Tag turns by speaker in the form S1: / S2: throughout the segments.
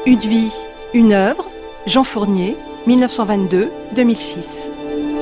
S1: Une vie, une œuvre, Jean Fournier, 1922-2006.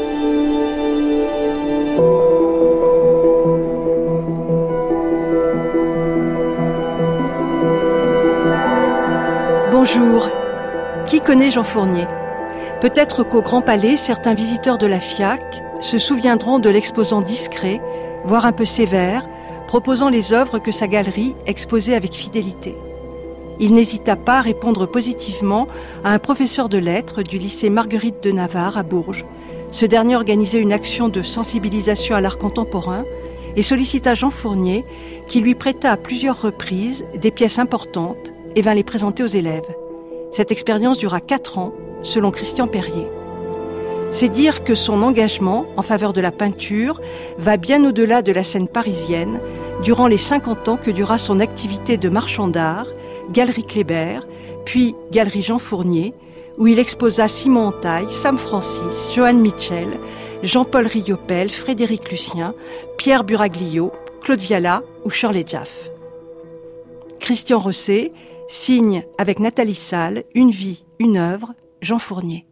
S1: Bonjour. Qui connaît Jean Fournier ? Peut-être qu'au Grand Palais, certains visiteurs de la FIAC se souviendront de l'exposant discret, voire un peu sévère, proposant les œuvres que sa galerie exposait avec fidélité. Il n'hésita pas à répondre positivement à un professeur de lettres du lycée Marguerite de Navarre à Bourges. Ce dernier organisait une action de sensibilisation à l'art contemporain et sollicita Jean Fournier, qui lui prêta à plusieurs reprises des pièces importantes et vint les présenter aux élèves. Cette expérience dura 4 ans, selon Christian Perrier. C'est dire que son engagement en faveur de la peinture va bien au-delà de la scène parisienne, durant les 50 ans que dura son activité de marchand d'art, Galerie Kléber, puis Galerie Jean Fournier, où il exposa Simon Antaille, Sam Francis, Johann Mitchell, Jean-Paul Riopel, Frédéric Lucien, Pierre Buraglio, Claude Viala ou Shirley Jaff. Christian Rosset signe avec Nathalie Salle Une vie, une œuvre, Jean Fournier.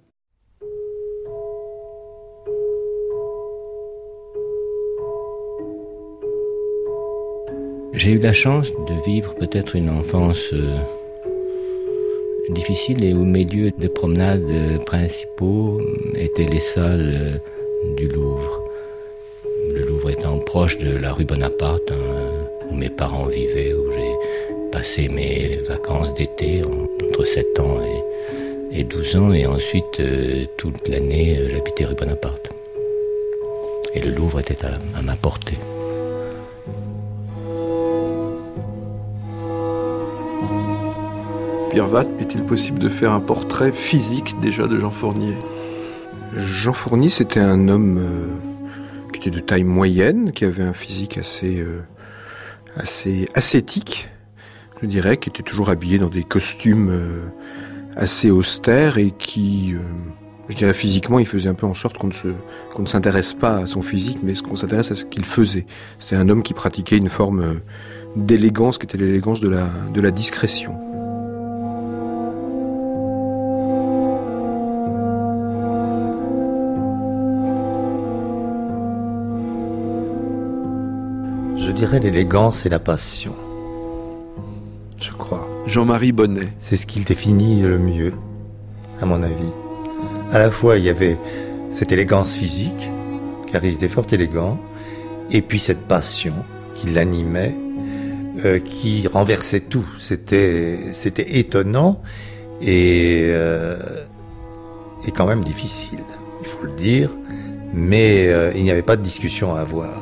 S2: J'ai eu la chance de vivre peut-être une enfance difficile et où mes lieux de promenade principaux étaient les salles du Louvre. Le Louvre étant proche de la rue Bonaparte, où mes parents vivaient, où j'ai passé mes vacances d'été entre 7 ans et 12 ans, et ensuite toute l'année j'habitais rue Bonaparte. Et le Louvre était à ma portée.
S3: Pierre Watt, est-il possible de faire un portrait physique déjà de Jean Fournier ?
S4: Jean Fournier, c'était un homme qui était de taille moyenne, qui avait un physique assez ascétique, je dirais, qui était toujours habillé dans des costumes assez austères et qui, je dirais physiquement, il faisait un peu en sorte qu'on ne s'intéresse pas à son physique, mais qu'on s'intéresse à ce qu'il faisait. C'était un homme qui pratiquait une forme d'élégance qui était l'élégance de la discrétion.
S5: Je dirais l'élégance et la passion.
S4: Je crois.
S3: Jean-Marie Bonnet.
S5: C'est ce qu'il définit le mieux, à mon avis. À la fois, il y avait cette élégance physique, car il était fort élégant, et puis cette passion qui l'animait, qui renversait tout. C'était étonnant et quand même difficile, il faut le dire, mais il n'y avait pas de discussion à avoir.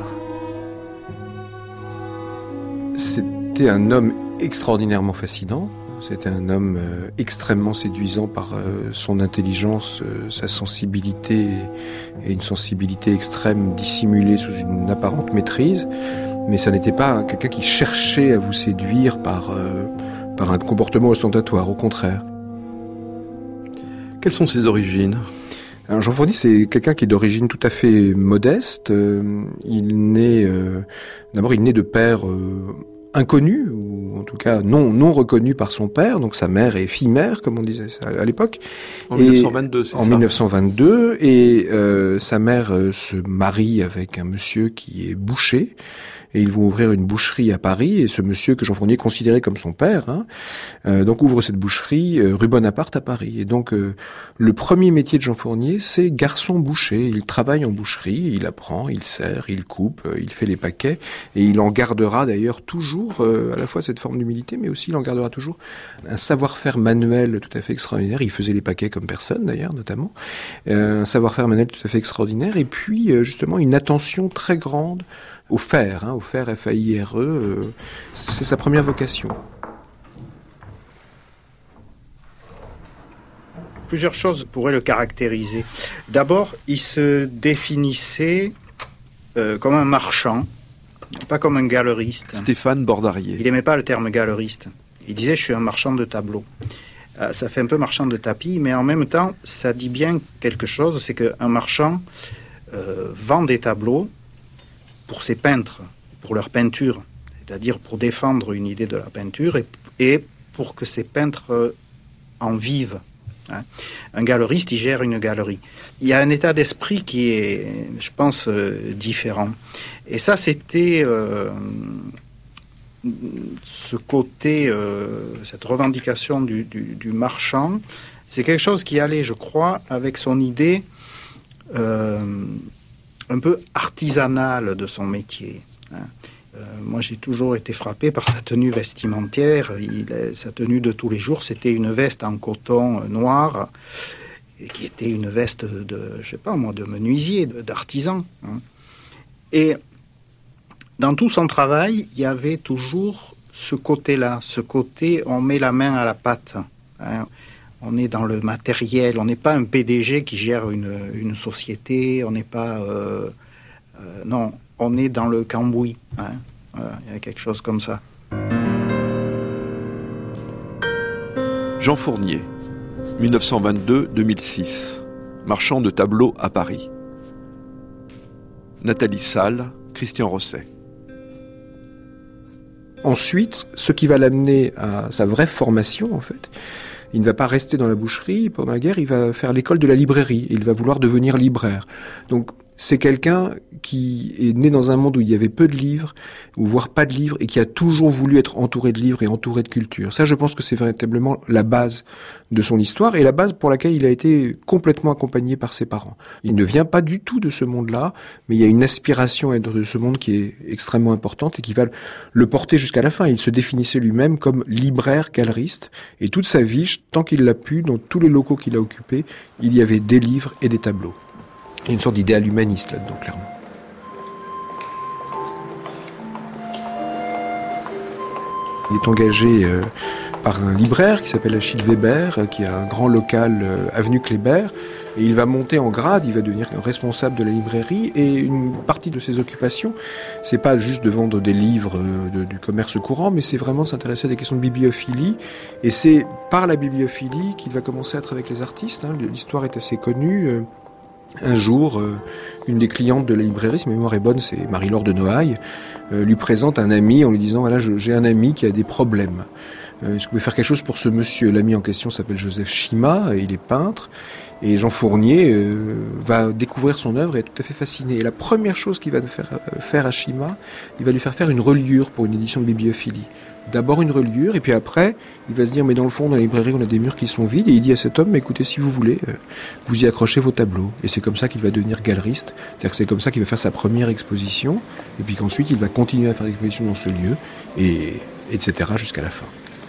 S4: C'était un homme extraordinairement fascinant. C'était un homme extrêmement séduisant par son intelligence, sa sensibilité et une sensibilité extrême dissimulée sous une apparente maîtrise. Mais ça n'était pas quelqu'un qui cherchait à vous séduire par un comportement ostentatoire, au contraire.
S3: Quelles sont ses origines ?
S4: Alors Jean Fournier, c'est quelqu'un qui est d'origine tout à fait modeste. Il naît de père inconnu, ou en tout cas non reconnu par son père. Donc sa mère est fille-mère, comme on disait à l'époque.
S3: En 1922, c'est ça ?
S4: En 1922, et sa mère se marie avec un monsieur qui est boucher. Et ils vont ouvrir une boucherie à Paris, et ce monsieur que Jean Fournier considérait comme son père, donc ouvre cette boucherie rue Bonaparte à Paris. Et donc le premier métier de Jean Fournier, c'est garçon boucher. Il travaille en boucherie, il apprend, il sert, il coupe, il fait les paquets, et il en gardera d'ailleurs toujours à la fois cette forme d'humilité, mais aussi il en gardera toujours un savoir-faire manuel tout à fait extraordinaire. Il faisait les paquets comme personne d'ailleurs, notamment. Un savoir-faire manuel tout à fait extraordinaire, et puis justement une attention très grande au fer, au fer F-A-I-R-E, c'est sa première vocation.
S6: Plusieurs choses pourraient le caractériser. D'abord, il se définissait comme un marchand, pas comme un galeriste.
S3: Stéphane Bordarier.
S6: Il n'aimait pas le terme galeriste. Il disait « je suis un marchand de tableaux ». Ça fait un peu marchand de tapis, mais en même temps, ça dit bien quelque chose, c'est qu'un marchand vend des tableaux pour ses peintres, pour leur peinture, c'est-à-dire pour défendre une idée de la peinture et pour que ces peintres en vivent. Hein. Un galeriste, il gère une galerie. Il y a un état d'esprit qui est, je pense, différent. Et ça, c'était ce côté, cette revendication du marchand. C'est quelque chose qui allait, je crois, avec son idée un peu artisanale de son métier. Hein. Moi, j'ai toujours été frappé par sa tenue vestimentaire. Sa tenue de tous les jours, c'était une veste en coton noir, qui était une veste de menuisier, d'artisan. Hein. Et dans tout son travail, il y avait toujours ce côté-là, on met la main à la pâte. Hein. On est dans le matériel, on n'est pas un PDG qui gère une société, on n'est pas... non, on est dans le cambouis. Hein. Il y a quelque chose comme ça.
S3: Jean Fournier, 1922-2006, marchand de tableaux à Paris. Nathalie Salle, Christian Rosset.
S4: Ensuite, ce qui va l'amener à sa vraie formation, en fait, il ne va pas rester dans la boucherie. Pendant la guerre, il va faire l'école de la librairie. Il va vouloir devenir libraire. Donc, c'est quelqu'un qui est né dans un monde où il y avait peu de livres, ou voire pas de livres, et qui a toujours voulu être entouré de livres et entouré de culture. Ça, je pense que c'est véritablement la base de son histoire, et la base pour laquelle il a été complètement accompagné par ses parents. Il ne vient pas du tout de ce monde-là, mais il y a une aspiration à être de ce monde qui est extrêmement importante et qui va le porter jusqu'à la fin. Il se définissait lui-même comme libraire, galeriste, et toute sa vie, tant qu'il l'a pu, dans tous les locaux qu'il a occupés, il y avait des livres et des tableaux. Il y a une sorte d'idéal humaniste là-dedans, clairement. Il est engagé par un libraire qui s'appelle Achille Weber, qui a un grand local avenue Kléber, et il va monter en grade, il va devenir responsable de la librairie, et une partie de ses occupations, c'est pas juste de vendre des livres du commerce courant, mais c'est vraiment de s'intéresser à des questions de bibliophilie, et c'est par la bibliophilie qu'il va commencer à travailler avec les artistes. Hein. L'histoire est assez connue. Un jour, une des clientes de la librairie, si ma mémoire est bonne, c'est Marie-Laure de Noailles, lui présente un ami en lui disant « Voilà, j'ai un ami qui a des problèmes. Est-ce que vous pouvez faire quelque chose pour ce monsieur ?» L'ami en question s'appelle Joseph Chima, il est peintre, et Jean Fournier va découvrir son œuvre et est tout à fait fasciné. Et la première chose qu'il va faire à Chima, il va lui faire une reliure pour une édition de bibliophilie. D'abord une reliure, et puis après, il va se dire, mais dans le fond, dans la librairie, on a des murs qui sont vides, et il dit à cet homme, écoutez, si vous voulez, vous y accrochez vos tableaux. Et c'est comme ça qu'il va devenir galeriste, c'est-à-dire que c'est comme ça qu'il va faire sa première exposition, et puis qu'ensuite, il va continuer à faire des expositions dans ce lieu, et etc., jusqu'à la fin.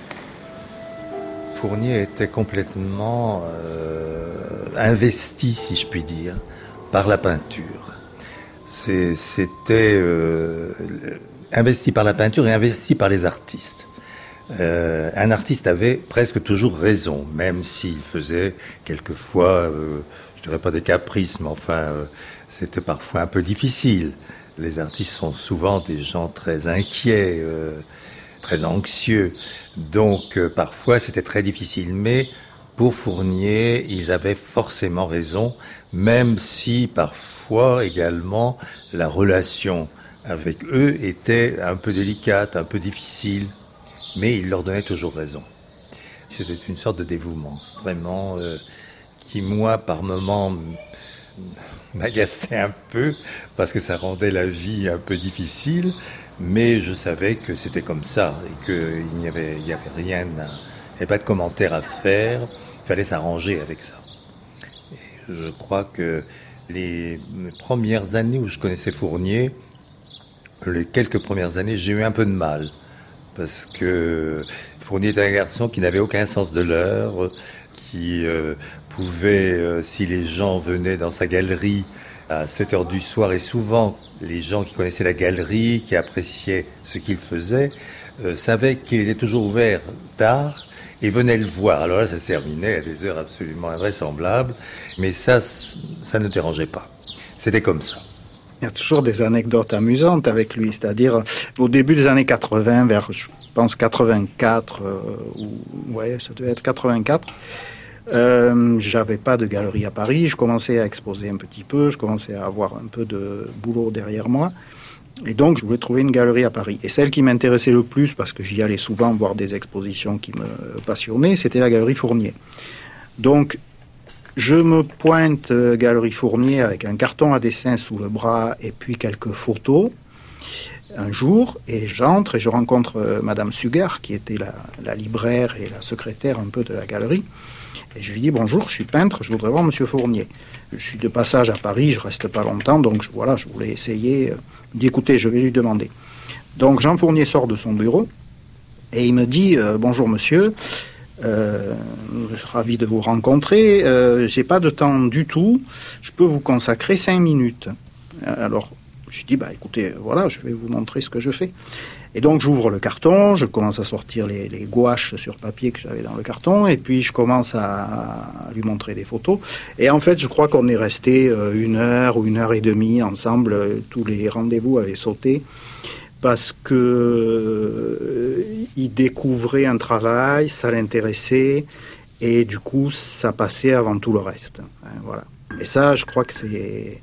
S5: Fournier était complètement investi, si je puis dire, par la peinture. C'était investi par la peinture et investi par les artistes. Un artiste avait presque toujours raison, même s'il faisait quelquefois, je dirais pas des caprices, mais enfin, c'était parfois un peu difficile. Les artistes sont souvent des gens très inquiets, très anxieux, donc parfois c'était très difficile. Mais pour Fournier, ils avaient forcément raison, même si parfois également la relation avec eux était un peu délicate, un peu difficile, mais il leur donnait toujours raison. C'était une sorte de dévouement, vraiment, qui moi, par moments, m'agaçait un peu, parce que ça rendait la vie un peu difficile, mais je savais que c'était comme ça, et qu'il n'y avait rien, il n'y avait pas de commentaire à faire, il fallait s'arranger avec ça. Et je crois que les premières années où je connaissais Fournier, les quelques premières années, j'ai eu un peu de mal, parce que Fournier était un garçon qui n'avait aucun sens de l'heure, qui pouvait, si les gens venaient dans sa galerie à 7 heures du soir, et souvent les gens qui connaissaient la galerie, qui appréciaient ce qu'il faisait, savaient qu'il était toujours ouvert tard et venaient le voir. Alors là, ça se terminait à des heures absolument invraisemblables, mais ça ne dérangeait pas. C'était comme ça.
S6: Il y a toujours des anecdotes amusantes avec lui, c'est-à-dire au début des années 80, vers je pense 84, ça devait être 84, j'avais pas de galerie à Paris, je commençais à exposer un petit peu, je commençais à avoir un peu de boulot derrière moi, Et donc, je voulais trouver une galerie à Paris. Et celle qui m'intéressait le plus, parce que j'y allais souvent voir des expositions qui me passionnaient, c'était la galerie Fournier. Donc, je me pointe galerie Fournier avec un carton à dessin sous le bras et puis quelques photos un jour, et j'entre et je rencontre Madame Sugar, qui était la libraire et la secrétaire un peu de la galerie. Et je lui dis bonjour, je suis peintre, je voudrais voir Monsieur Fournier. Je suis de passage à Paris, je reste pas longtemps, donc je voulais essayer. Il me dit écoutez, je vais lui demander. Donc Jean Fournier sort de son bureau et il me dit bonjour monsieur, je suis ravi de vous rencontrer, j'ai pas de temps du tout, je peux vous consacrer 5 minutes. Alors je dis écoutez, voilà, je vais vous montrer ce que je fais. Et donc j'ouvre le carton, je commence à sortir les gouaches sur papier que j'avais dans le carton, et puis je commence à lui montrer des photos. Et en fait, je crois qu'on est resté 1 heure ou 1h30 ensemble, tous les rendez-vous avaient sauté, parce que il découvrait un travail, ça l'intéressait, et du coup, ça passait avant tout le reste. Voilà. Et ça, je crois que c'est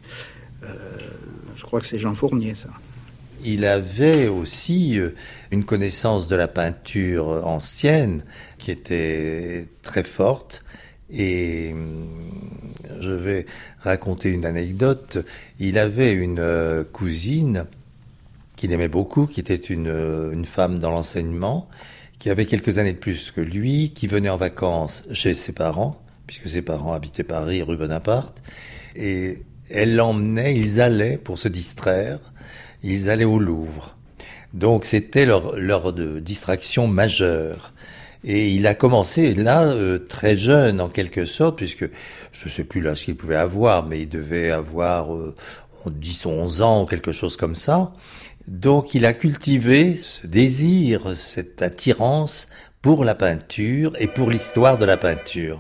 S6: Jean Fournier, ça.
S5: Il avait aussi une connaissance de la peinture ancienne qui était très forte. Et je vais raconter une anecdote. Il avait une cousine qu'il aimait beaucoup, qui était une femme dans l'enseignement, qui avait quelques années de plus que lui, qui venait en vacances chez ses parents, puisque ses parents habitaient Paris, rue Bonaparte. Et elle l'emmenait, ils allaient pour se distraire. Ils allaient au Louvre. Donc c'était leur distraction majeure. Et il a commencé là très jeune en quelque sorte, puisque je ne sais plus l'âge qu'il pouvait avoir, mais il devait avoir 10 ou 11 ans ou quelque chose comme ça. Donc il a cultivé ce désir, cette attirance pour la peinture et pour l'histoire de la peinture.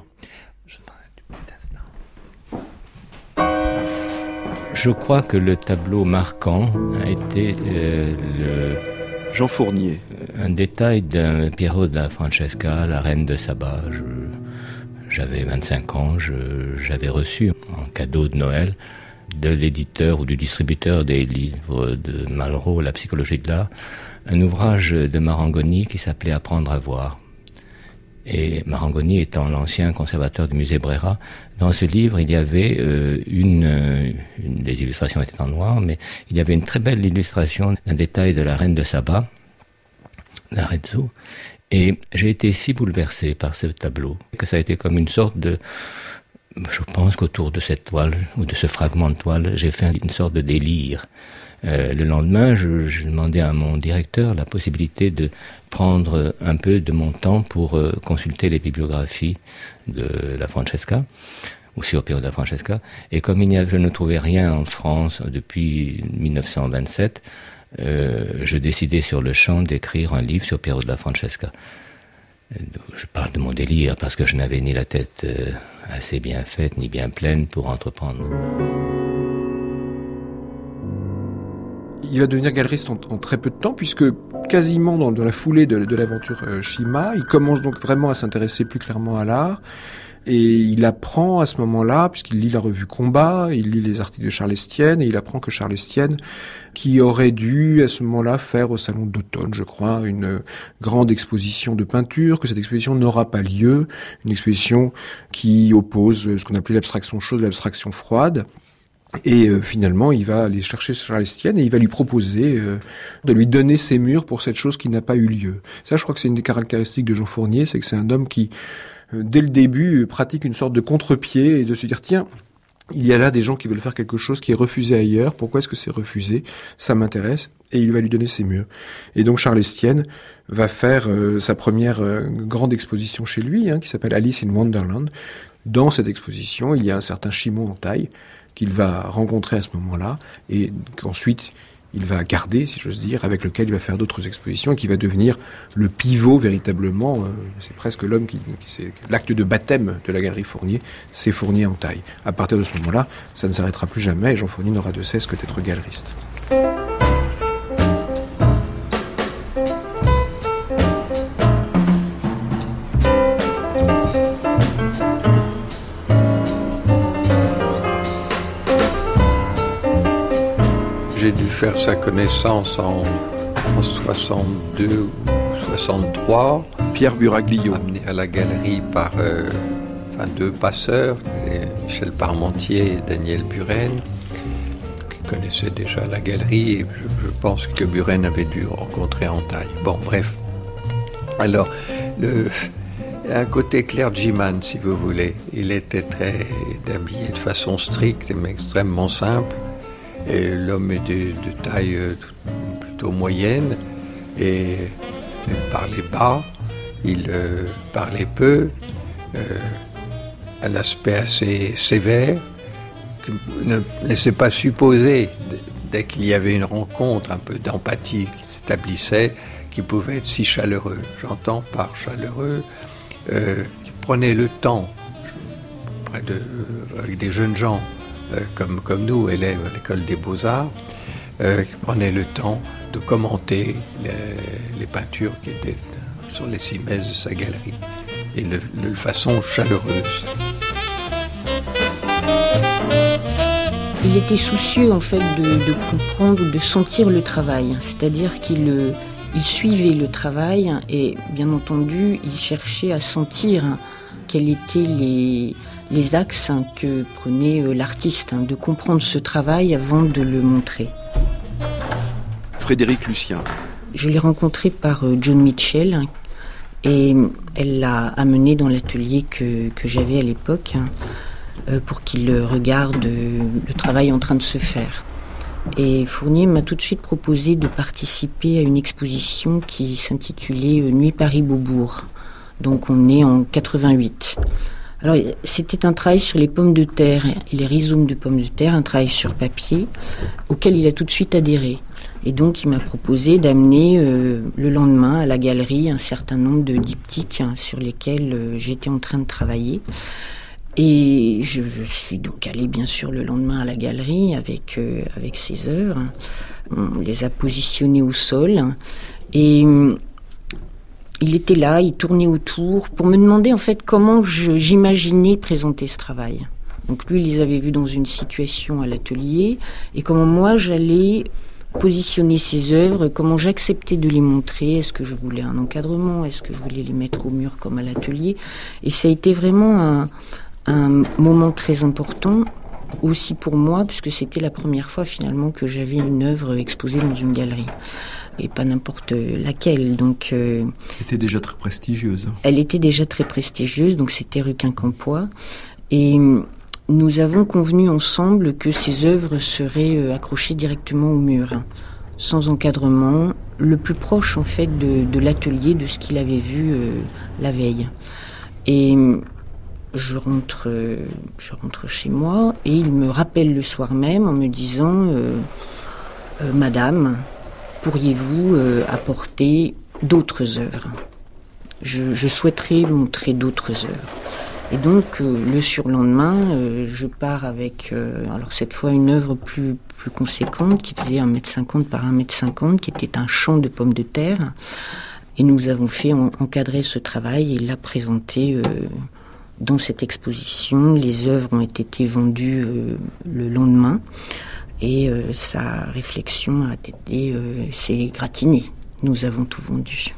S2: Je crois que le tableau marquant a été
S3: Jean Fournier.
S2: Un détail d'un Piero da Francesca, la reine de Saba. J'avais 25 ans, j'avais reçu en cadeau de Noël de l'éditeur ou du distributeur des livres de Malraux, La psychologie de l'art, un ouvrage de Marangoni qui s'appelait Apprendre à voir. Et Marangoni étant l'ancien conservateur du musée Brera, dans ce livre, il y avait les illustrations étaient en noir, mais il y avait une très belle illustration d'un détail de la reine de Saba, d'Arezzo. Et j'ai été si bouleversé par ce tableau que ça a été comme une sorte de... Je pense qu'autour de cette toile, ou de ce fragment de toile, j'ai fait une sorte de délire. Le lendemain, je demandais à mon directeur la possibilité de prendre un peu de mon temps pour consulter les bibliographies de la Francesca, ou sur Piero da Francesca. Et comme je ne trouvais rien en France depuis 1927, je décidais sur le champ d'écrire un livre sur Piero da Francesca. Je parle de mon délire parce que je n'avais ni la tête assez bien faite ni bien pleine pour entreprendre.
S4: Il va devenir galeriste en très peu de temps, puisque quasiment dans la foulée de l'aventure Shima, il commence donc vraiment à s'intéresser plus clairement à l'art. Et il apprend à ce moment-là, puisqu'il lit la revue Combat, il lit les articles de Charles Estienne, et il apprend que Charles Estienne, qui aurait dû à ce moment-là faire au salon d'automne, je crois, une grande exposition de peinture, que cette exposition n'aura pas lieu, une exposition qui oppose ce qu'on appelait l'abstraction chaude et l'abstraction froide. Et finalement, il va aller chercher Charles Estienne et il va lui proposer de lui donner ses murs pour cette chose qui n'a pas eu lieu. Ça, je crois que c'est une des caractéristiques de Jean Fournier, c'est que c'est un homme qui, dès le début, pratique une sorte de contre-pied et de se dire, tiens, il y a là des gens qui veulent faire quelque chose qui est refusé ailleurs, pourquoi est-ce que c'est refusé? Ça m'intéresse, et il va lui donner ses murs. Et donc Charles Estienne va faire sa première grande exposition chez lui, qui s'appelle Alice in Wonderland. Dans cette exposition, il y a un certain Chimon en taille, qu'il va rencontrer à ce moment-là, et qu'ensuite il va garder, si j'ose dire, avec lequel il va faire d'autres expositions, et qui va devenir le pivot véritablement, c'est presque l'homme c'est l'acte de baptême de la galerie Fournier, c'est Fournier en taille. À partir de ce moment-là, ça ne s'arrêtera plus jamais, et Jean Fournier n'aura de cesse que d'être galeriste.
S7: J'ai dû faire sa connaissance en 62 ou 63.
S3: Pierre Buraglio.
S7: Amené à la galerie par deux passeurs, Michel Parmentier et Daniel Buren, qui connaissaient déjà la galerie, et je pense que Buren avait dû rencontrer Entaille. Bon, bref. Alors, un côté clergyman, si vous voulez. Il était très habillé de façon stricte, mais extrêmement simple. Et l'homme est de taille plutôt moyenne, et il parlait bas, il parlait peu, un aspect assez sévère, qui ne laissait pas supposer, dès qu'il y avait une rencontre, un peu d'empathie qui s'établissait, qu'il pouvait être si chaleureux. J'entends par chaleureux, qui prenait le temps, avec des jeunes gens, comme nous, élèves à l'école des Beaux-Arts, qui prenaient le temps de commenter les peintures qui étaient sur les cimaises de sa galerie, et de façon chaleureuse.
S8: Il était soucieux en fait de comprendre, de sentir le travail, c'est-à-dire qu'il suivait le travail et bien entendu il cherchait à sentir quels étaient les axes que prenait l'artiste, de comprendre ce travail avant de le montrer.
S3: Frédéric Lucien.
S8: Je l'ai rencontré par John Mitchell et elle l'a amené dans l'atelier que j'avais à l'époque pour qu'il regarde le travail en train de se faire. Et Fournier m'a tout de suite proposé de participer à une exposition qui s'intitulait Nuit Paris-Beaubourg. Donc on est en 88. Alors c'était un travail sur les pommes de terre et les rhizomes de pommes de terre, un travail sur papier auquel il a tout de suite adhéré. Et donc il m'a proposé d'amener le lendemain à la galerie un certain nombre de diptyques sur lesquels j'étais en train de travailler. Et je suis donc allée bien sûr le lendemain à la galerie avec ces œuvres. On les a positionnées au sol et il était là, il tournait autour pour me demander en fait comment j'imaginais présenter ce travail. Donc lui, il les avait vus dans une situation à l'atelier et comment moi j'allais positionner ces œuvres, comment j'acceptais de les montrer, est-ce que je voulais un encadrement, est-ce que je voulais les mettre au mur comme à l'atelier. Et ça a été vraiment un moment très important aussi pour moi, puisque c'était la première fois finalement que j'avais une œuvre exposée dans une galerie. Et pas n'importe laquelle. Donc,
S3: elle était déjà très prestigieuse.
S8: Elle était déjà très prestigieuse, donc c'était rue Quincampoix. Et nous avons convenu ensemble que ces œuvres seraient accrochées directement au mur, sans encadrement, le plus proche en fait de l'atelier, de ce qu'il avait vu la veille. Et je rentre chez moi et il me rappelle le soir même en me disant Madame, pourriez-vous apporter d'autres œuvres ? Je souhaiterais montrer d'autres œuvres. Et donc le surlendemain, je pars avec alors cette fois une œuvre plus conséquente qui faisait 1,50 m par 1,50 m, qui était un champ de pommes de terre. Et nous avons fait encadrer ce travail et l'a présenté dans cette exposition. Les œuvres ont été vendues le lendemain et sa réflexion a été s'est gratinée. Nous avons tout vendu.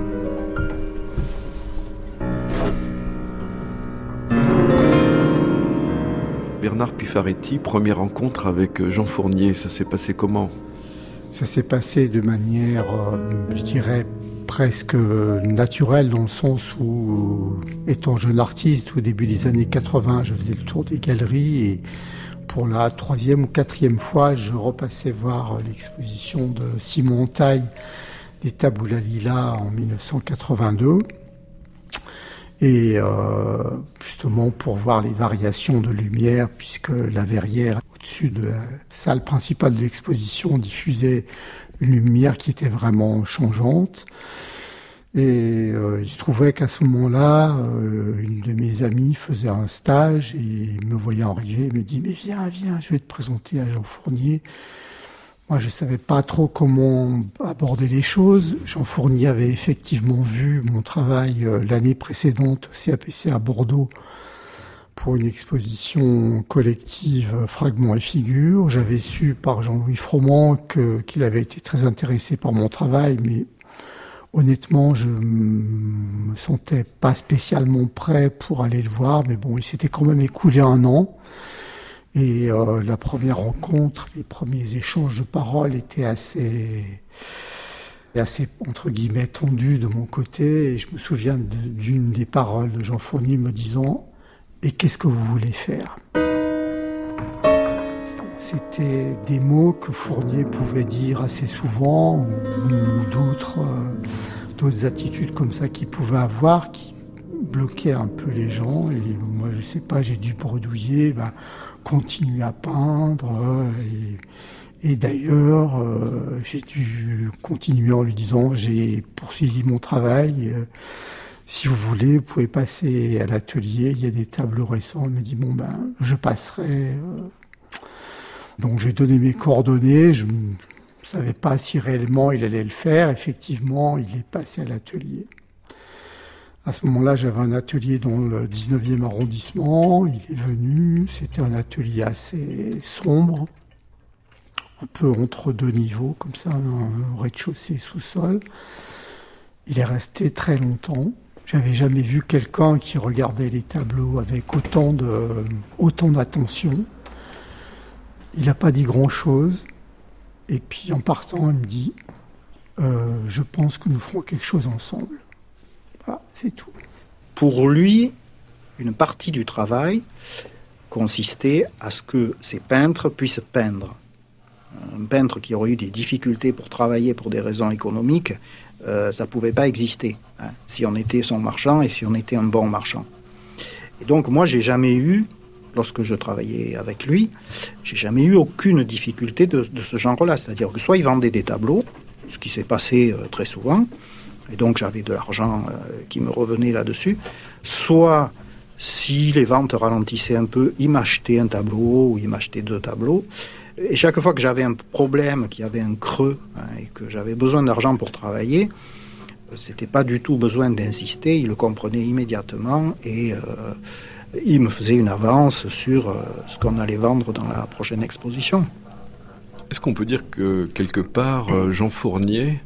S3: Bernard Piffaretti, première rencontre avec Jean Fournier, ça s'est passé comment ?
S9: Ça s'est passé de manière, je dirais, presque naturelle, dans le sens où, étant jeune artiste, au début des années 80, je faisais le tour des galeries et pour la 3e ou 4e fois, je repassais voir l'exposition de Simon Entaille des Tabula Lila en 1982. Et justement pour voir les variations de lumière, puisque la verrière au-dessus de la salle principale de l'exposition diffusait une lumière qui était vraiment changeante. Et il se trouvait qu'à ce moment-là, une de mes amies faisait un stage et me voyant arriver, me dit « Mais viens, je vais te présenter à Jean Fournier ». Moi, je ne savais pas trop comment aborder les choses. Jean Fournier avait effectivement vu mon travail l'année précédente au CAPC à Bordeaux pour une exposition collective Fragments et figures. J'avais su par Jean-Louis Froment qu'il avait été très intéressé par mon travail, mais honnêtement, je me sentais pas spécialement prêt pour aller le voir. Mais bon, il s'était quand même écoulé 1 an. Et la première rencontre, les premiers échanges de paroles étaient assez entre guillemets tendus de mon côté. Et je me souviens d'une des paroles de Jean Fournier me disant « Et qu'est-ce que vous voulez faire ?» C'était des mots que Fournier pouvait dire assez souvent, ou d'autres attitudes comme ça qu'il pouvait avoir, qui bloquaient un peu les gens. Et moi, je sais pas, j'ai dû bredouiller, continuer à peindre. Et d'ailleurs, j'ai dû continuer en lui disant, j'ai poursuivi mon travail. Si vous voulez, vous pouvez passer à l'atelier. Il y a des tableaux récents. Il m'a dit, je passerai. Donc j'ai donné mes coordonnées. Je ne savais pas si réellement il allait le faire. Effectivement, il est passé à l'atelier. À ce moment-là, j'avais un atelier dans le 19e arrondissement. Il est venu. C'était un atelier assez sombre, un peu entre 2 niveaux, comme ça, un rez-de-chaussée, sous-sol. Il est resté très longtemps. J'avais jamais vu quelqu'un qui regardait les tableaux avec autant d'attention. Il n'a pas dit grand-chose. Et puis, en partant, il me dit « Je pense que nous ferons quelque chose ensemble. » Voilà, c'est tout.
S6: Pour lui, une partie du travail consistait à ce que ces peintres puissent peindre. Un peintre qui aurait eu des difficultés pour travailler pour des raisons économiques, ça ne pouvait pas exister, si on était son marchand et si on était un bon marchand. Et donc moi, j'ai jamais eu, lorsque je travaillais avec lui, j'ai jamais eu aucune difficulté de ce genre-là. C'est-à-dire que soit il vendait des tableaux, ce qui s'est passé très souvent, et donc j'avais de l'argent qui me revenait là-dessus, soit si les ventes ralentissaient un peu, il m'achetait un tableau ou il m'achetait 2 tableaux. Et chaque fois que j'avais un problème, qu'il y avait un creux, et que j'avais besoin d'argent pour travailler, c'était pas du tout besoin d'insister, il le comprenait immédiatement et il me faisait une avance sur ce qu'on allait vendre dans la prochaine exposition.
S3: Est-ce qu'on peut dire que quelque part, Jean Fournier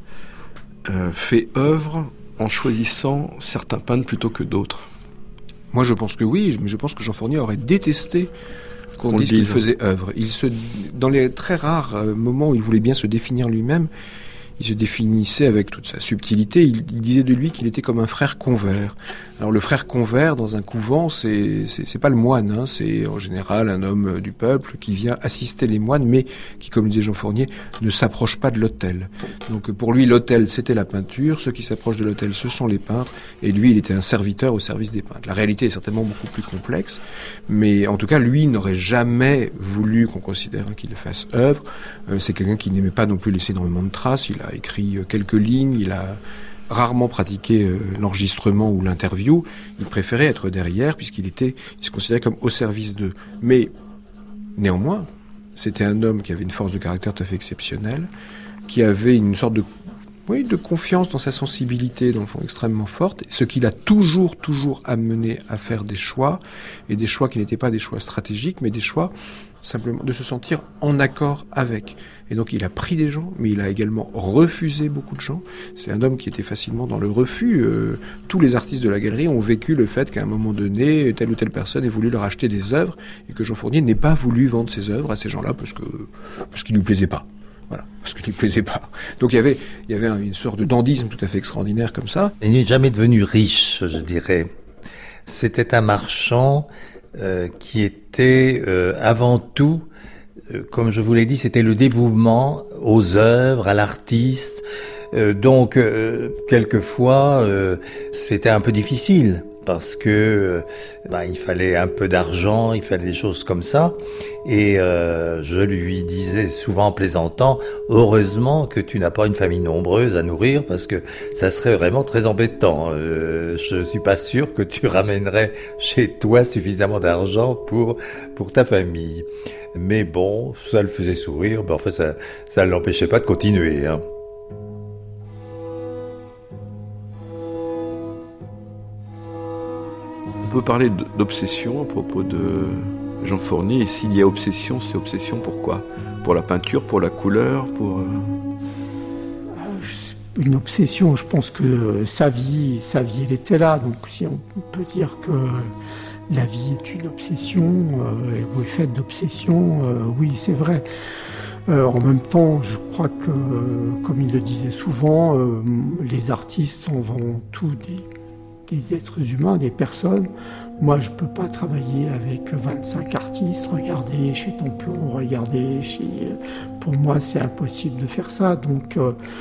S3: fait œuvre en choisissant certains peintres plutôt que d'autres?
S4: Moi, je pense que oui, mais je pense que Jean Fournier aurait détesté qu'on dise qu'il faisait œuvre. Dans les très rares moments où il voulait bien se définir lui-même, il se définissait avec toute sa subtilité. Il disait de lui qu'il était comme un frère convers. Alors le frère convers dans un couvent, c'est pas le moine, c'est en général un homme du peuple qui vient assister les moines, mais qui, comme disait Jean Fournier, ne s'approche pas de l'autel. Donc pour lui, l'autel, c'était la peinture. Ceux qui s'approchent de l'autel, ce sont les peintres. Et lui, il était un serviteur au service des peintres. La réalité est certainement beaucoup plus complexe, mais en tout cas, lui n'aurait jamais voulu qu'on considère qu'il fasse œuvre. C'est quelqu'un qui n'aimait pas non plus laisser énormément de traces. Il a écrit quelques lignes, il a rarement pratiqué l'enregistrement ou l'interview. Il préférait être derrière puisqu'il se considérait comme au service d'eux. Mais néanmoins, c'était un homme qui avait une force de caractère tout à fait exceptionnelle, qui avait une sorte de confiance dans sa sensibilité, dans le fond, extrêmement forte, ce qui l'a toujours amené à faire des choix, et des choix qui n'étaient pas des choix stratégiques, mais des choix simplement de se sentir en accord avec. Et donc il a pris des gens, mais il a également refusé beaucoup de gens. C'est un homme qui était facilement dans le refus. Tous les artistes de la galerie ont vécu le fait qu'à un moment donné, telle ou telle personne ait voulu leur acheter des œuvres, et que Jean Fournier n'ait pas voulu vendre ses œuvres à ces gens-là parce qu'il lui plaisait pas. Voilà, parce qu'il lui plaisait pas. Donc il y avait une sorte de dandysme tout à fait extraordinaire comme ça.
S5: Il n'est jamais devenu riche, je dirais. C'était un marchand qui était avant tout, comme je vous l'ai dit, c'était le dévouement aux œuvres, à l'artiste. Donc quelquefois c'était un peu difficile parce que il fallait un peu d'argent, il fallait des choses comme ça. Et je lui disais souvent en plaisantant, heureusement que tu n'as pas une famille nombreuse à nourrir parce que ça serait vraiment très embêtant. Je suis pas sûr que tu ramènerais chez toi suffisamment d'argent pour ta famille. Mais bon, ça le faisait sourire, enfin ça l'empêchait pas de continuer, hein.
S3: On peut parler d'obsession à propos de Jean Fournier. Et s'il y a obsession, c'est obsession pourquoi ? Pour la peinture, pour la couleur, pour...
S9: Une obsession, je pense que sa vie, elle était là. Donc si on peut dire que la vie est une obsession, ou est faite d'obsession, oui, c'est vrai. En même temps, je crois que, comme il le disait souvent, les artistes sont avant tout des êtres humains, des personnes. Moi, je ne peux pas travailler avec 25 artistes, regarder chez Templon, regarder chez... Pour moi, c'est impossible de faire ça. Donc,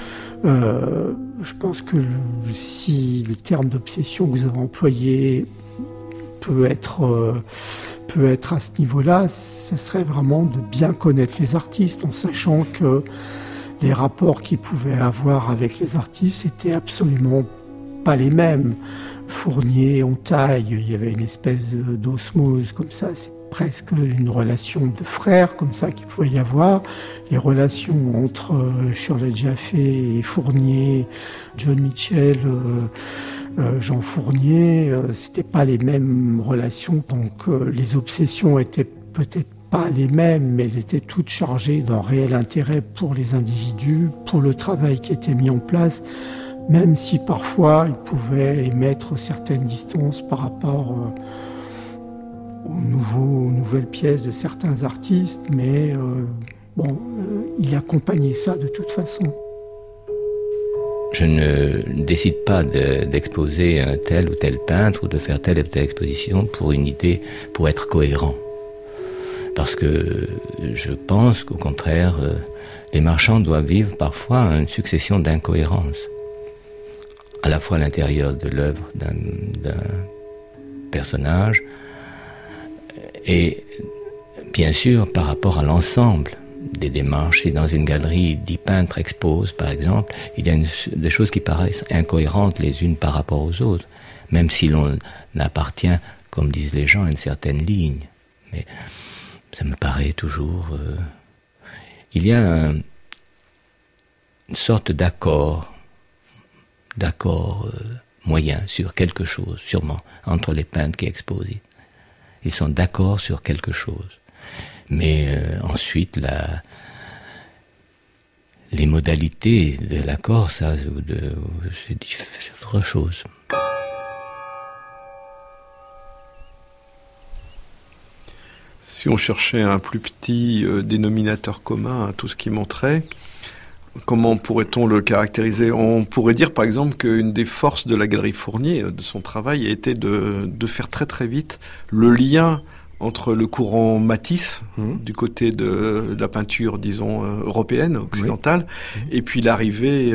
S9: je pense que si le terme d'obsession que vous avez employé peut être à ce niveau-là, ce serait vraiment de bien connaître les artistes, en sachant que les rapports qu'ils pouvaient avoir avec les artistes étaient absolument pas les mêmes. Fournier, on taille, il y avait une espèce d'osmose comme ça, c'est presque une relation de frères comme ça qu'il pouvait y avoir. Les relations entre Shirley Jaffe et Fournier, John Mitchell, Jean Fournier, c'était pas les mêmes relations, donc les obsessions étaient peut-être pas les mêmes, mais elles étaient toutes chargées d'un réel intérêt pour les individus, pour le travail qui était mis en place, même si parfois ils pouvaient émettre certaines distances par rapport aux nouvelles pièces de certains artistes, mais il accompagnait ça de toute façon.
S2: Je ne décide pas d'exposer un tel ou tel peintre ou de faire telle ou telle exposition pour une idée, pour être cohérent. Parce que je pense qu'au contraire, les marchands doivent vivre parfois une succession d'incohérences, à la fois à l'intérieur de l'œuvre d'un personnage et bien sûr par rapport à l'ensemble des démarches. Si dans une galerie 10 peintres exposent, par exemple, il y a des choses qui paraissent incohérentes les unes par rapport aux autres, même si l'on appartient, comme disent les gens, à une certaine ligne. Mais ça me paraît toujours... il y a une sorte d'accord moyen sur quelque chose, sûrement, entre les peintres qui exposent. Ils sont d'accord sur quelque chose. Mais ensuite, les modalités de l'accord, ça, c'est autre chose.
S3: Si on cherchait un plus petit dénominateur commun à tout ce qui montrait, comment pourrait-on le caractériser ? On pourrait dire par exemple qu'une des forces de la Galerie Fournier, de son travail, a été de faire très très vite le lien entre le courant Matisse, du côté de la peinture, disons, européenne, occidentale, et puis l'arrivée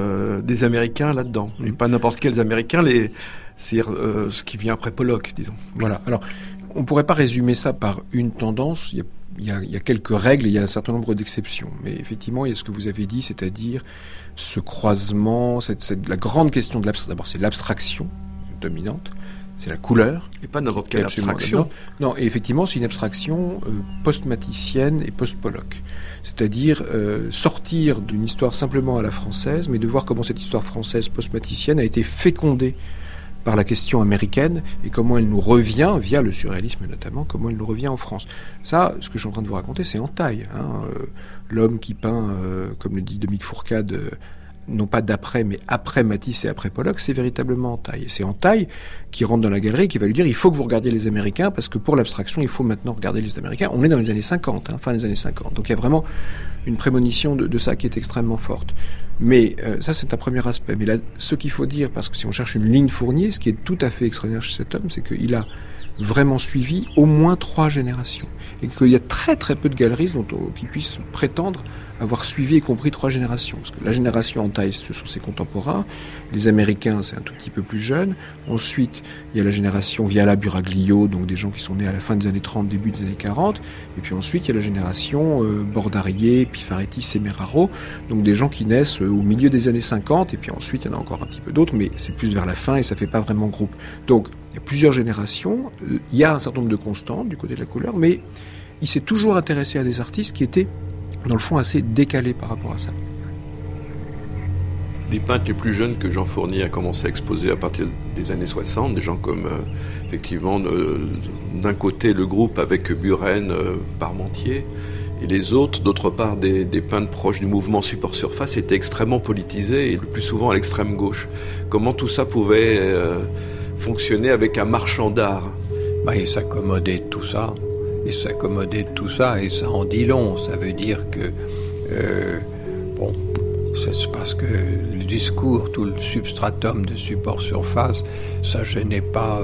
S3: des Américains là-dedans. Et pas n'importe quels Américains, c'est-à-dire ce qui vient après Pollock, disons.
S4: Voilà. Alors, on ne pourrait pas résumer ça par une tendance. Il y a quelques règles et il y a un certain nombre d'exceptions. Mais effectivement, il y a ce que vous avez dit, c'est-à-dire ce croisement, la grande question de l'abstraction. D'abord, c'est l'abstraction dominante. C'est la couleur.
S3: Et pas n'importe quelle abstraction.
S4: Non, et effectivement, c'est une abstraction post-maticienne et post-Pollock. C'est-à-dire sortir d'une histoire simplement à la française, mais de voir comment cette histoire française post-maticienne a été fécondée par la question américaine et comment elle nous revient, via le surréalisme notamment, comment elle nous revient en France. Ça, ce que je suis en train de vous raconter, c'est en taille. L'homme qui peint, comme le dit Dominique Fourcade, non pas d'après, mais après Matisse et après Pollock, c'est véritablement en taille. Et c'est en taille qui rentre dans la galerie, qui va lui dire, il faut que vous regardiez les Américains, parce que pour l'abstraction, il faut maintenant regarder les Américains. On est dans les années 50, fin des années 50. Donc il y a vraiment une prémonition de ça qui est extrêmement forte. Mais ça, c'est un premier aspect. Mais là, ce qu'il faut dire, parce que si on cherche une ligne Fournier, ce qui est tout à fait extraordinaire chez cet homme, c'est qu'il a vraiment suivi au moins 3 générations. Et qu'il y a très très peu de galeristes qui puissent prétendre avoir suivi et compris 3 générations. Parce que la génération en taille, ce sont ses contemporains. Les Américains, c'est un tout petit peu plus jeune. Ensuite, il y a la génération Viala Buraglio, donc des gens qui sont nés à la fin des années 30, début des années 40. Et puis ensuite, il y a la génération Bordarier, Pifaretti, Semeraro, donc des gens qui naissent au milieu des années 50. Et puis ensuite, il y en a encore un petit peu d'autres, mais c'est plus vers la fin et ça fait pas vraiment groupe. Donc, il y a plusieurs générations. Il y a un certain nombre de constantes du côté de la couleur, mais il s'est toujours intéressé à des artistes qui étaient dans le fond assez décalé par rapport à ça.
S3: Les peintres les plus jeunes que Jean Fournier a commencé à exposer à partir des années 60, des gens comme, effectivement, d'un côté le groupe avec Buren, Parmentier, et les autres, d'autre part, des peintres proches du mouvement support-surface, étaient extrêmement politisés, et le plus souvent à l'extrême gauche. Comment tout ça pouvait fonctionner avec un marchand d'art?
S7: Il s'accommodait de tout ça. Et ça en dit long. Ça veut dire que... c'est parce que le discours, tout le substratum de support surface, ça gênait pas,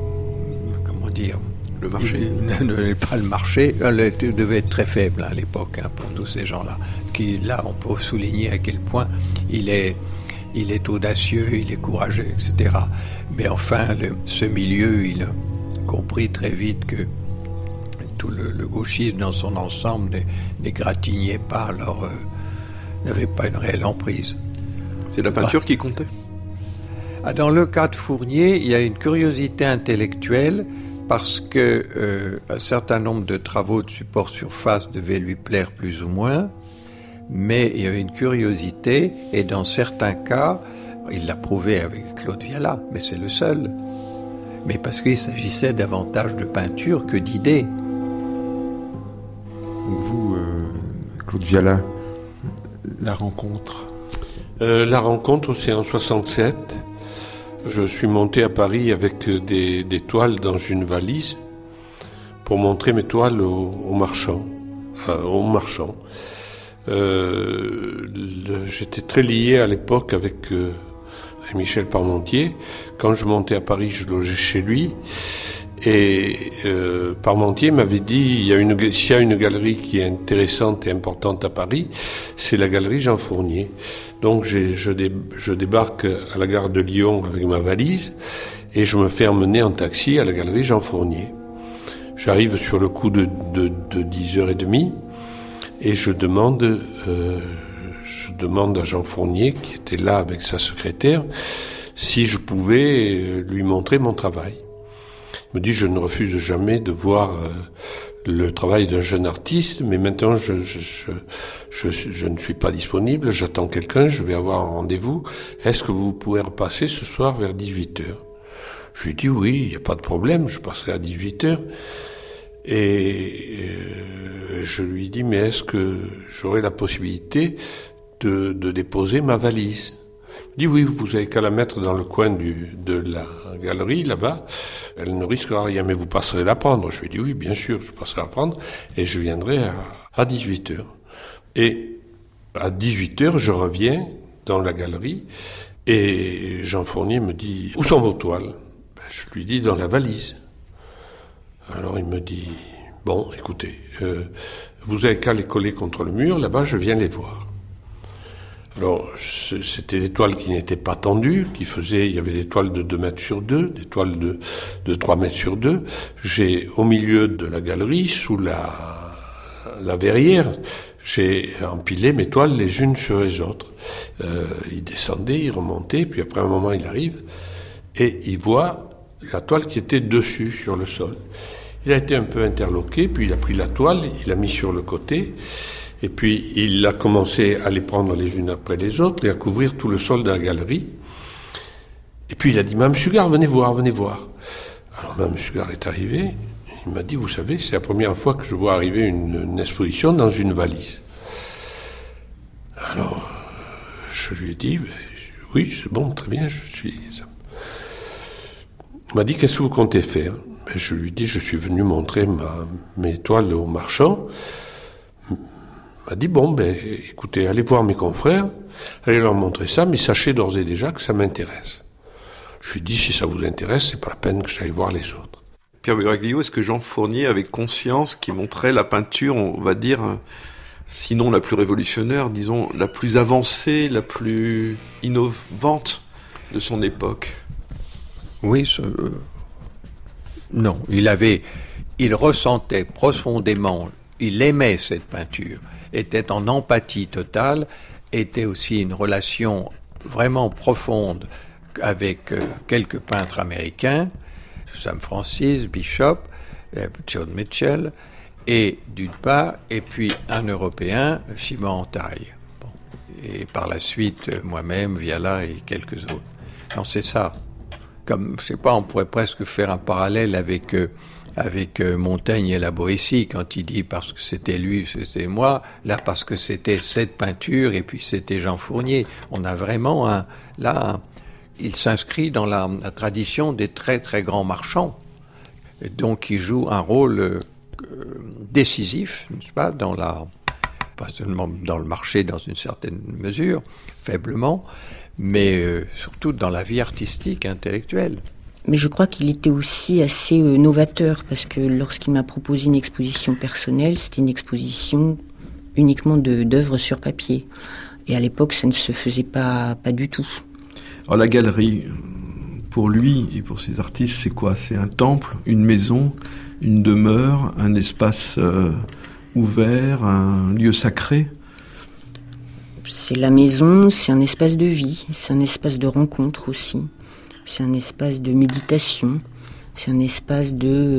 S3: le marché.
S7: Pas le marché, il devait être très faible à l'époque pour tous ces gens-là. Là, on peut souligner à quel point il est audacieux, il est courageux, etc. Mais enfin, ce milieu, il a compris très vite que tout le gauchisme dans son ensemble n'égratignait pas n'avait pas une réelle emprise.
S3: C'est la peinture qui comptait.
S7: Dans le cas de Fournier, il y a une curiosité intellectuelle parce que un certain nombre de travaux de support surface devaient lui plaire plus ou moins, mais il y avait une curiosité et dans certains cas, il l'a prouvé avec Claude Viala, mais c'est le seul. Mais parce qu'il s'agissait davantage de peinture que d'idées.
S4: Vous, Claude Viala, la rencontre
S10: c'est en 67. Je suis monté à Paris avec des toiles dans une valise pour montrer mes toiles aux marchands. J'étais très lié à l'époque avec Michel Parmentier. Quand je montais à Paris, je logeais chez lui. Et Parmentier m'avait dit, s'il y a une galerie qui est intéressante et importante à Paris, c'est la galerie Jean Fournier. Donc je débarque à la gare de Lyon avec ma valise et je me fais emmener en taxi à la galerie Jean Fournier. J'arrive sur le coup de 10h30 et je demande à Jean Fournier, qui était là avec sa secrétaire, si je pouvais lui montrer mon travail. Il me dit, je ne refuse jamais de voir le travail d'un jeune artiste, mais maintenant je ne suis pas disponible, j'attends quelqu'un, je vais avoir un rendez-vous. Est-ce que vous pouvez repasser ce soir vers 18h? Je lui dis oui, il n'y a pas de problème, je passerai à 18h. Et je lui dis, mais est-ce que j'aurai la possibilité de déposer ma valise? Il dit oui, vous avez qu'à la mettre dans le coin de la galerie, là-bas. Elle ne risquera rien, mais vous passerez la prendre. Je lui dis oui, bien sûr, je passerai la prendre et je viendrai à 18h. Et à 18h, je reviens dans la galerie et Jean Fournier me dit, où sont vos toiles? Je lui dis, dans la valise. Alors il me dit, bon, écoutez, vous avez qu'à les coller contre le mur, là-bas, je viens les voir. Alors, c'était des toiles qui n'étaient pas tendues, il y avait des toiles de 2 mètres sur 2, des toiles de 3 mètres sur 2. J'ai, au milieu de la galerie, sous la verrière, j'ai empilé mes toiles les unes sur les autres. Il descendait, il remontait, puis après un moment, il arrive, et il voit la toile qui était dessus, sur le sol. Il a été un peu interloqué, puis il a pris la toile, il l'a mis sur le côté, et puis il a commencé à les prendre les unes après les autres et à couvrir tout le sol de la galerie. Et puis il a dit, Mme Sugar, venez voir. Alors Mme Sugar est arrivée, il m'a dit, vous savez, c'est la première fois que je vois arriver une exposition dans une valise. Alors, je lui ai dit, oui, c'est bon, très bien, Il m'a dit, qu'est-ce que vous comptez faire? Je lui ai dit, je suis venu montrer mes toiles aux marchands. Il m'a dit, bon, écoutez, allez voir mes confrères, allez leur montrer ça, mais sachez d'ores et déjà que ça m'intéresse. Je lui ai dit, si ça vous intéresse, c'est pas la peine que j'aille voir les autres.
S3: Pierre Bégraglio, est-ce que Jean Fournier avait conscience qu'il montrait la peinture, on va dire, sinon la plus révolutionnaire, disons, la plus avancée, la plus innovante de son époque?
S7: Oui, non, il ressentait profondément, il aimait cette peinture, était en empathie totale, était aussi une relation vraiment profonde avec quelques peintres américains, Sam Francis, Bishop, John Mitchell, et d'une part, et puis un Européen, Shimon Antaï. Bon. et par la suite, moi-même, Viala et quelques autres. Non, c'est ça. Comme, je sais pas, on pourrait presque faire un parallèle avec Montaigne et la Boétie, quand il dit parce que c'était lui, c'était moi, là parce que c'était cette peinture, et puis c'était Jean Fournier. On a vraiment il s'inscrit dans la tradition des très très grands marchands, et donc il joue un rôle décisif, n'est-ce pas, pas seulement dans le marché dans une certaine mesure, faiblement, mais surtout dans la vie artistique, intellectuelle.
S8: Mais je crois qu'il était aussi assez novateur, parce que lorsqu'il m'a proposé une exposition personnelle, c'était une exposition uniquement d'œuvres sur papier. Et à l'époque, ça ne se faisait pas du tout.
S3: Alors la galerie, pour lui et pour ses artistes, c'est quoi? C'est un temple, une maison, une demeure, un espace ouvert, un lieu sacré?
S8: C'est la maison, c'est un espace de vie, c'est un espace de rencontre aussi. C'est un espace de méditation, c'est un espace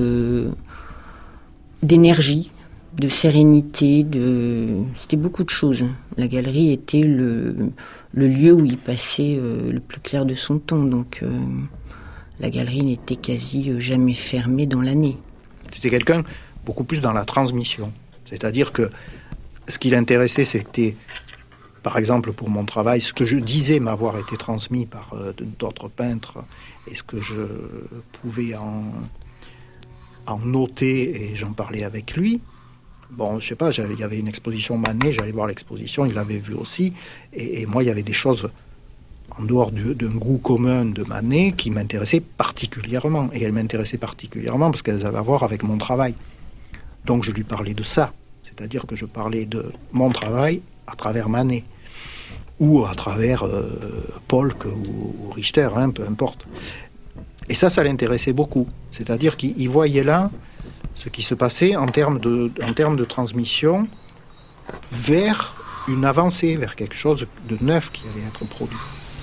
S8: d'énergie, de sérénité, c'était beaucoup de choses. La galerie était le lieu où il passait le plus clair de son temps, donc la galerie n'était quasi jamais fermée dans l'année.
S6: C'était quelqu'un beaucoup plus dans la transmission, c'est-à-dire que ce qui l'intéressait, c'était, par exemple, pour mon travail, ce que je disais m'avoir été transmis par d'autres peintres et ce que je pouvais en noter, et j'en parlais avec lui. Bon, je sais pas, il y avait une exposition Manet, j'allais voir l'exposition, il l'avait vue aussi, et moi, il y avait des choses en dehors d'un goût commun de Manet qui m'intéressaient particulièrement, et elles m'intéressaient particulièrement parce qu'elles avaient à voir avec mon travail. Donc je lui parlais de ça, c'est-à-dire que je parlais de mon travail à travers Manet, ou à travers Polk ou Richter, peu importe. Et ça l'intéressait beaucoup. C'est-à-dire qu'il voyait là ce qui se passait en termes de transmission vers une avancée, vers quelque chose de neuf qui allait être produit.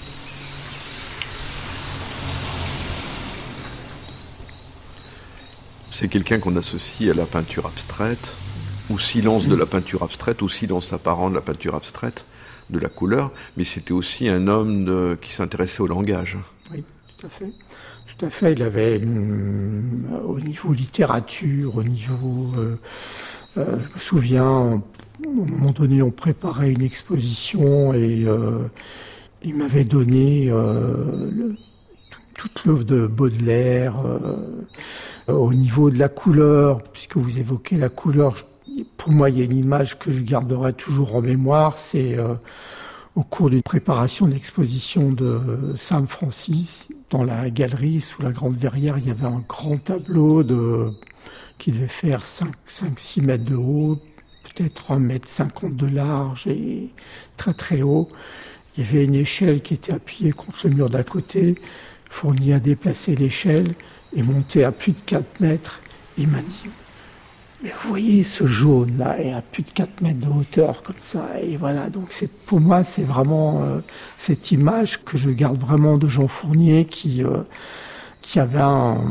S3: C'est quelqu'un qu'on associe à la peinture abstraite, ou silence de la peinture abstraite, ou silence apparent de la peinture abstraite, de la couleur, mais c'était aussi un homme qui s'intéressait au langage.
S9: Oui, tout à fait. Tout à fait. Il avait, au niveau littérature, au niveau... je me souviens, à un moment donné, on préparait une exposition et il m'avait donné toute l'œuvre de Baudelaire au niveau de la couleur, puisque vous évoquez la couleur. Pour moi, il y a une image que je garderai toujours en mémoire, c'est au cours d'une préparation de l'exposition de Sam Francis, dans la galerie, sous la Grande Verrière, il y avait un grand tableau qui devait faire 5-6 mètres de haut, peut-être 1,50 m de large et très très haut. Il y avait une échelle qui était appuyée contre le mur d'à côté. Fournier a déplacé l'échelle et monté à plus de 4 mètres. Il m'a dit... Mais vous voyez ce jaune-là, est à plus de 4 mètres de hauteur, comme ça. Et voilà, donc pour moi, c'est vraiment cette image que je garde vraiment de Jean Fournier qui avait un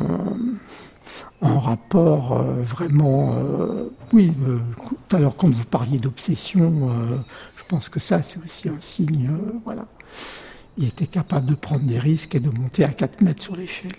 S9: rapport vraiment... oui, tout à l'heure, quand vous parliez d'obsession, je pense que ça, c'est aussi un signe, voilà. Il était capable de prendre des risques et de monter à 4 mètres sur l'échelle.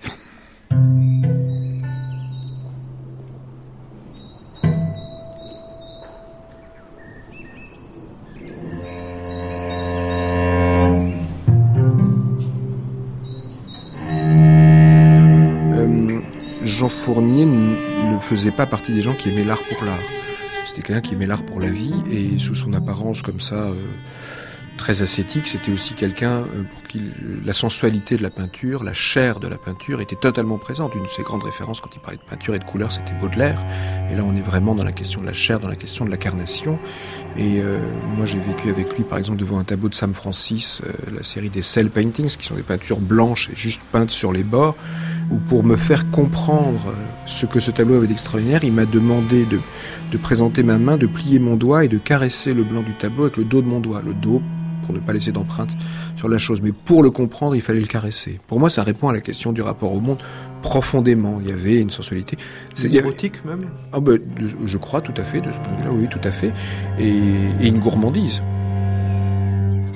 S4: Jean Fournier ne faisait pas partie des gens qui aimaient l'art pour l'art. C'était quelqu'un qui aimait l'art pour la vie, et sous son apparence comme ça, très ascétique, c'était aussi quelqu'un pour qui la sensualité de la peinture, la chair de la peinture était totalement présente. Une de ses grandes références quand il parlait de peinture et de couleur, c'était Baudelaire. Et là, on est vraiment dans la question de la chair, dans la question de la carnation. Et moi, j'ai vécu avec lui, par exemple, devant un tableau de Sam Francis, la série des cell paintings, qui sont des peintures blanches et juste peintes sur les bords, où pour me faire comprendre ce que ce tableau avait d'extraordinaire, il m'a demandé de présenter ma main, de plier mon doigt et de caresser le blanc du tableau avec le dos de mon doigt. Le dos, pour ne pas laisser d'empreinte sur la chose. Mais pour le comprendre, il fallait le caresser. Pour moi, ça répond à la question du rapport au monde profondément. Il y avait une sensualité.
S3: C'est érotique même ?
S4: Je crois tout à fait, de ce point de vue-là, oui, tout à fait. Et une gourmandise.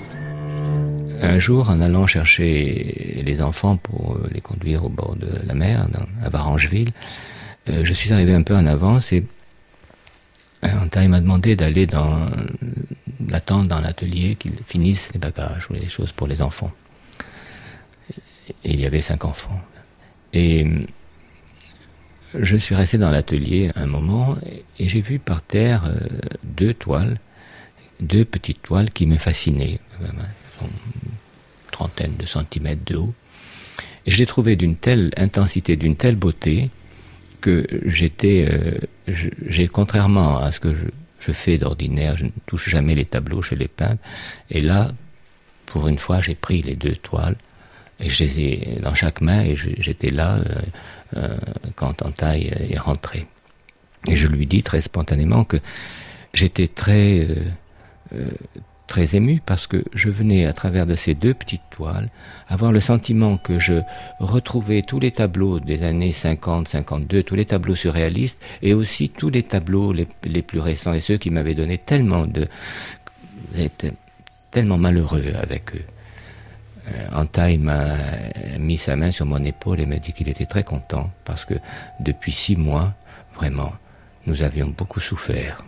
S2: Un jour, en allant chercher les enfants pour les conduire au bord de la mer, à Varangeville, je suis arrivé un peu en avance et Antaï m'a demandé d'aller l'attendre dans l'atelier, qu'il finisse les bagages ou les choses pour les enfants. Et il y avait 5 enfants. Et je suis resté dans l'atelier un moment et j'ai vu par terre 2 petites toiles qui me fascinaient, une trentaine de centimètres de haut. Et je les trouvais d'une telle intensité, d'une telle beauté que j'ai contrairement à ce que je fais d'ordinaire, je ne touche jamais les tableaux chez les peintres. Et là, pour une fois, j'ai pris les 2 toiles et je les ai dans chaque main et j'étais là quand Antaï est rentré. Et je lui dis très spontanément que j'étais très ému parce que je venais à travers de ces 2 petites toiles avoir le sentiment que je retrouvais tous les tableaux des années 50, 52, tous les tableaux surréalistes et aussi tous les tableaux les plus récents et ceux qui m'avaient donné tellement malheureux avec eux. Antaï m'a mis sa main sur mon épaule et m'a dit qu'il était très content parce que depuis 6 mois, vraiment, nous avions beaucoup souffert.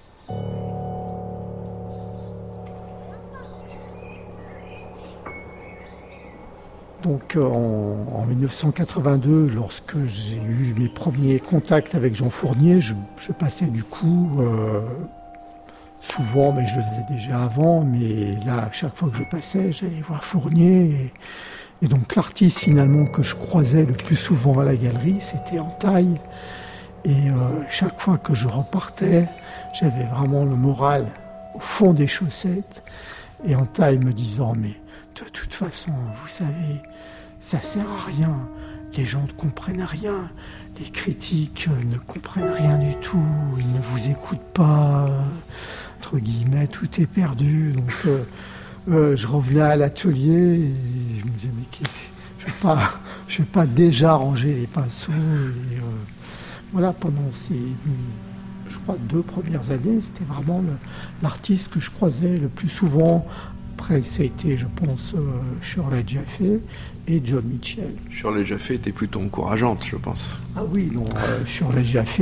S9: Donc en 1982, lorsque j'ai eu mes premiers contacts avec Jean Fournier, je passais du coup souvent, mais je le faisais déjà avant, mais là, à chaque fois que je passais, j'allais voir Fournier. Et donc l'artiste finalement que je croisais le plus souvent à la galerie, c'était Antaï. Et chaque fois que je repartais, j'avais vraiment le moral au fond des chaussettes. Et Antaï me disant, mais de toute façon, vous savez, ça sert à rien. Les gens ne comprennent rien. Les critiques ne comprennent rien du tout. Ils ne vous écoutent pas. Entre guillemets, tout est perdu. Donc, je revenais à l'atelier et je me disais, mais je vais pas déjà ranger les pinceaux. Et, voilà, pendant ces, je crois, 2 premières années, c'était vraiment l'artiste que je croisais le plus souvent. Après, ça a été, je pense, Shirley Jaffe et John Mitchell.
S3: Shirley Jaffe était plutôt encourageante, je pense.
S9: Ah oui, non, Shirley Jaffe,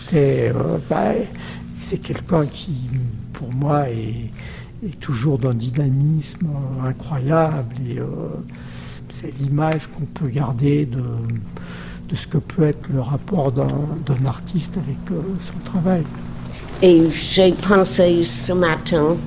S9: c'est quelqu'un qui, pour moi, est toujours d'un dynamisme incroyable. Et c'est l'image qu'on peut garder de ce que peut être le rapport d'un artiste avec son travail.
S11: Et j'ai pensé ce matin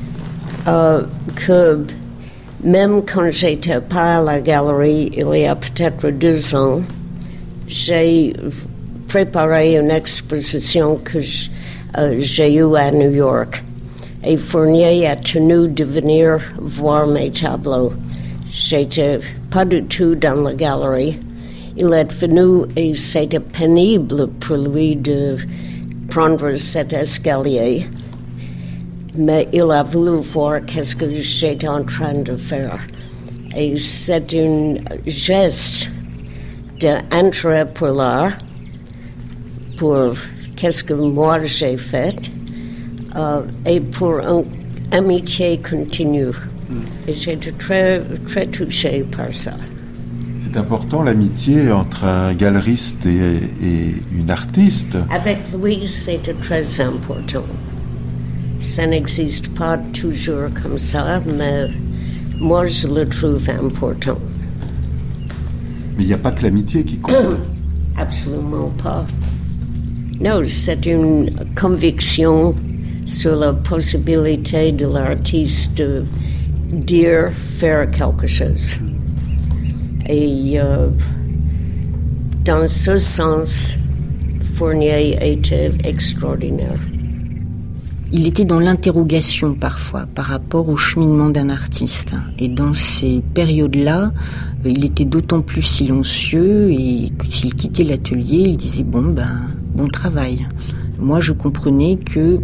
S11: que même quand j'étais pas à la galerie, il y a peut-être 2 ans, j'ai préparé une exposition que j'ai eue à New York. Et Fournier a tenu de venir voir mes tableaux. J'étais pas du tout dans la galerie. Il est venu et c'était pénible pour lui de prendre cet escalier. Mais il a voulu voir qu'est-ce que j'étais en train de faire. Et c'est un geste d'intérêt pour l'art, pour qu'est-ce que moi j'ai fait, et pour une amitié continue. Et j'étais très, très touchée par ça.
S12: C'est important l'amitié entre un galeriste et une artiste.
S11: Avec lui, c'était très important. Ça n'existe pas toujours comme ça, mais moi je le trouve important.
S12: Mais il n'y a pas que l'amitié qui compte.
S11: Absolument pas. Non, c'est une conviction sur la possibilité de l'artiste de dire, faire quelque chose. Et dans ce sens, Fournier était extraordinaire.
S8: Il était dans l'interrogation parfois par rapport au cheminement d'un artiste. Et dans ces périodes-là, il était d'autant plus silencieux et que s'il quittait l'atelier, il disait bon travail. Moi, je comprenais que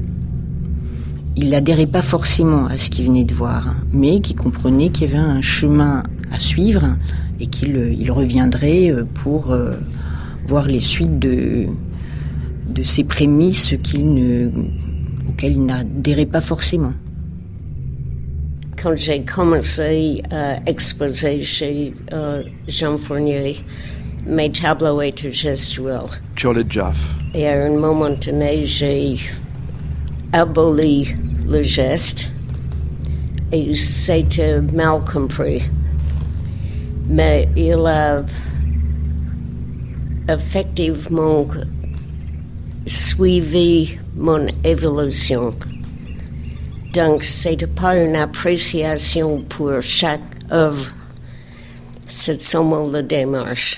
S8: il n'adhérait pas forcément à ce qu'il venait de voir, mais qu'il comprenait qu'il y avait un chemin à suivre et qu'il reviendrait pour voir les suites de ces prémices auxquelles il n'adhérait pas forcément.
S11: quand j'ai commencé à exposer chez Jean Fournier, mes tableaux étaient gestuels.
S3: Shirley Jaffe.
S11: Et à un moment donné, j'ai aboli le geste et c'était mal compris. Mais il a effectivement suivi mon évolution. Donc, c'était pas une appréciation pour chaque œuvre, c'est seulement la démarche.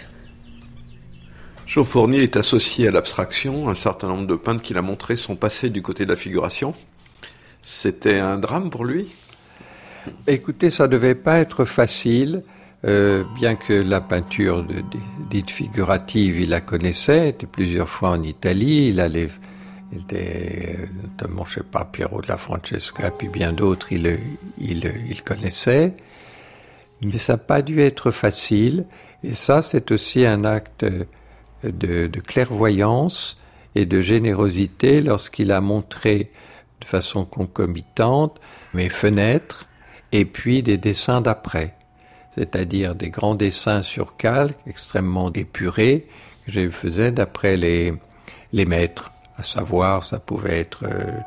S3: Jean Fournier est associé à l'abstraction. Un certain nombre de peintres qu'il a montrés sont passés du côté de la figuration. C'était un drame pour lui ?
S7: Écoutez, ça devait pas être facile, bien que la peinture dite figurative, il la connaissait, était plusieurs fois en Italie, il était, notamment, je sais pas, Piero de la Francesca, puis bien d'autres, il connaissait. Mais ça n'a pas dû être facile, et ça, c'est aussi un acte de clairvoyance et de générosité lorsqu'il a montré de façon concomitante mes fenêtres et puis des dessins d'après, c'est-à-dire des grands dessins sur calque extrêmement épurés que je faisais d'après les maîtres, à savoir ça pouvait être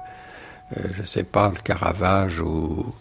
S7: je sais pas le Caravage ou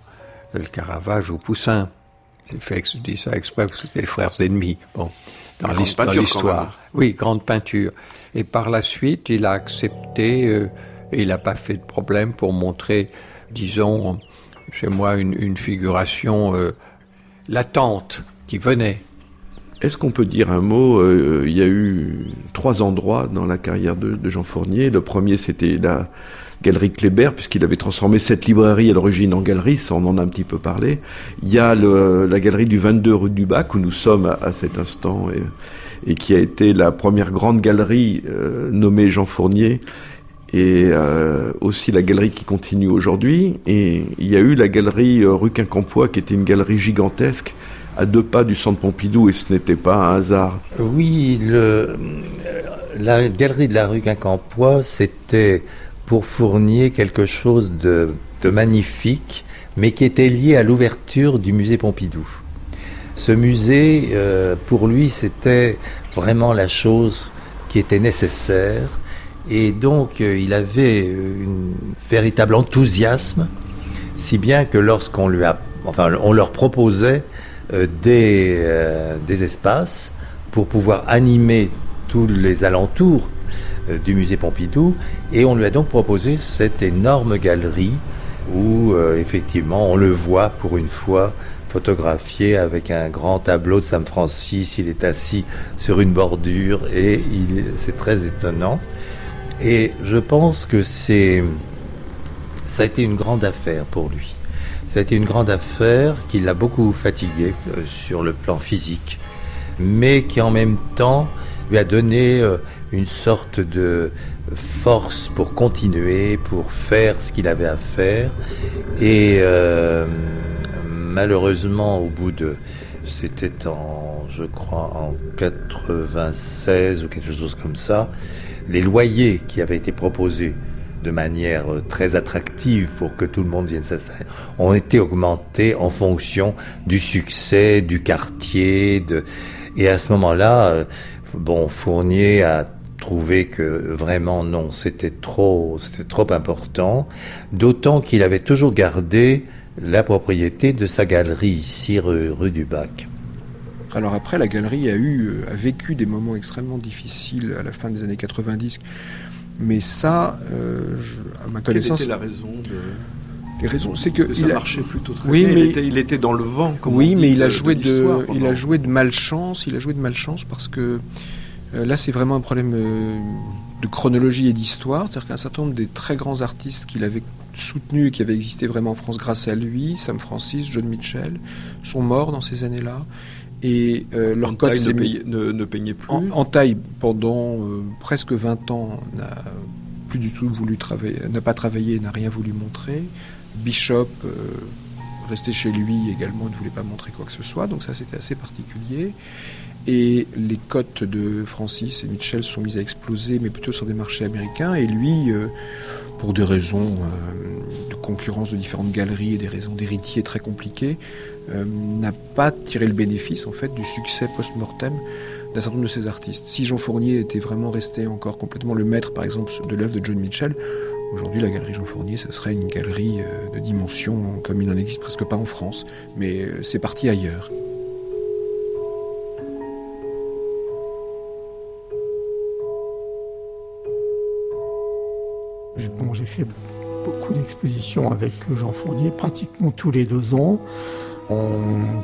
S7: Poussin. Je dis ça exprès parce que c'était les frères ennemis. Bon, dans l'histoire. Oui, grande peinture. Et par la suite, il a accepté, et il n'a pas fait de problème pour montrer, disons, chez moi, une figuration latente qui venait.
S3: Est-ce qu'on peut dire un mot il y a eu 3 endroits dans la carrière de Jean Fournier. Le premier, c'était la Galerie Kléber, puisqu'il avait transformé cette librairie à l'origine en galerie, ça on en a un petit peu parlé. Il y a la galerie du 22 rue du Bac, où nous sommes à cet instant, et qui a été la première grande galerie nommée Jean Fournier, et aussi la galerie qui continue aujourd'hui. Et il y a eu la galerie rue Quincampoix, qui était une galerie gigantesque, à 2 pas du centre Pompidou, et ce n'était pas un hasard.
S5: Oui, la galerie de la rue Quincampoix, c'était pour Fournier quelque chose de magnifique, mais qui était lié à l'ouverture du musée Pompidou. Ce musée, pour lui, c'était vraiment la chose qui était nécessaire, et donc il avait un véritable enthousiasme, si bien que lorsqu'on on leur proposait des espaces pour pouvoir animer tous les alentours du musée Pompidou, et on lui a donc proposé cette énorme galerie où effectivement on le voit pour une fois photographié avec un grand tableau de Saint Francis. Il est assis sur une bordure et c'est très étonnant, et je pense que ça a été une grande affaire pour lui. Ça a été une grande affaire qui l'a beaucoup fatigué sur le plan physique, mais qui en même temps lui a donné une sorte de force pour continuer, pour faire ce qu'il avait à faire. Et malheureusement, c'était je crois en 96 ou quelque chose comme ça, les loyers qui avaient été proposés de manière très attractive pour que tout le monde vienne s'installer, ont été augmentés en fonction du succès du quartier. Et à ce moment-là, Fournier a trouvé que vraiment non, c'était trop important, d'autant qu'il avait toujours gardé la propriété de sa galerie ici rue du Bac.
S4: Alors après, la galerie a vécu des moments extrêmement difficiles à la fin des années 90, mais ça, à ma connaissance...
S3: Quelle était la raison
S4: Les raisons, c'est que
S3: ça marchait plutôt très
S4: bien.
S3: Mais il était dans le vent.
S4: Oui, mais il a joué de malchance. Il a joué de malchance parce que là, c'est vraiment un problème de chronologie et d'histoire. C'est-à-dire qu'un certain nombre des très grands artistes qu'il avait soutenus et qui avaient existé vraiment en France grâce à lui, Sam Francis, John Mitchell, sont morts dans ces années-là. Et leur code
S3: ne peignait plus.
S4: Entaille, pendant presque 20 ans, n'a plus du tout voulu travailler, n'a pas travaillé, n'a rien voulu montrer. Bishop, restait chez lui également, ne voulait pas montrer quoi que ce soit, donc ça c'était assez particulier. Et les cotes de Francis et Mitchell sont mises à exploser, mais plutôt sur des marchés américains. Et lui, pour des raisons de concurrence de différentes galeries et des raisons d'héritier très compliquées, n'a pas tiré le bénéfice en fait du succès post-mortem d'un certain nombre de ces artistes. Si Jean Fournier était vraiment resté encore complètement le maître, par exemple, de l'œuvre de John Mitchell, aujourd'hui la galerie Jean Fournier, ce serait une galerie de dimension comme il n'en existe presque pas en France. Mais c'est parti ailleurs.
S9: Bon, j'ai fait beaucoup d'expositions avec Jean Fournier, pratiquement tous les 2 ans. En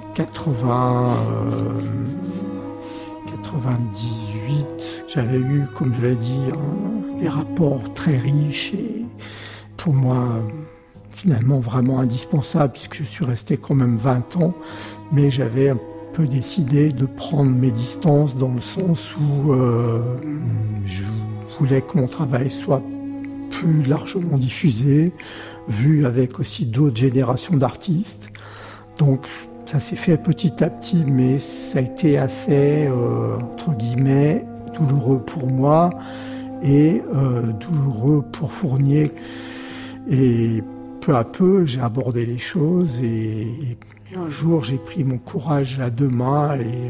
S9: 98, j'avais eu, comme je l'ai dit, des rapports très riches et pour moi, finalement, vraiment indispensables puisque je suis resté quand même 20 ans, mais j'avais un peu décidé de prendre mes distances dans le sens où je voulais que mon travail soit plus largement diffusé, vu avec aussi d'autres générations d'artistes. Donc ça s'est fait petit à petit, mais ça a été assez, entre guillemets, douloureux pour moi et douloureux pour Fournier. Et peu à peu, j'ai abordé les choses et un jour, j'ai pris mon courage à 2 mains et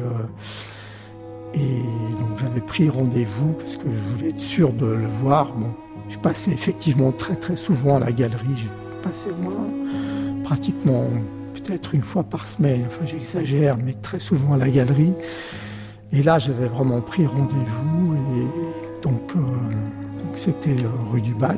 S9: donc j'avais pris rendez-vous parce que je voulais être sûr de le voir. Bon, je passais effectivement très très souvent à la galerie. Je passais pratiquement peut-être une fois par semaine. Enfin, j'exagère, mais très souvent à la galerie. Et là, j'avais vraiment pris rendez-vous. Et donc c'était rue du Bac.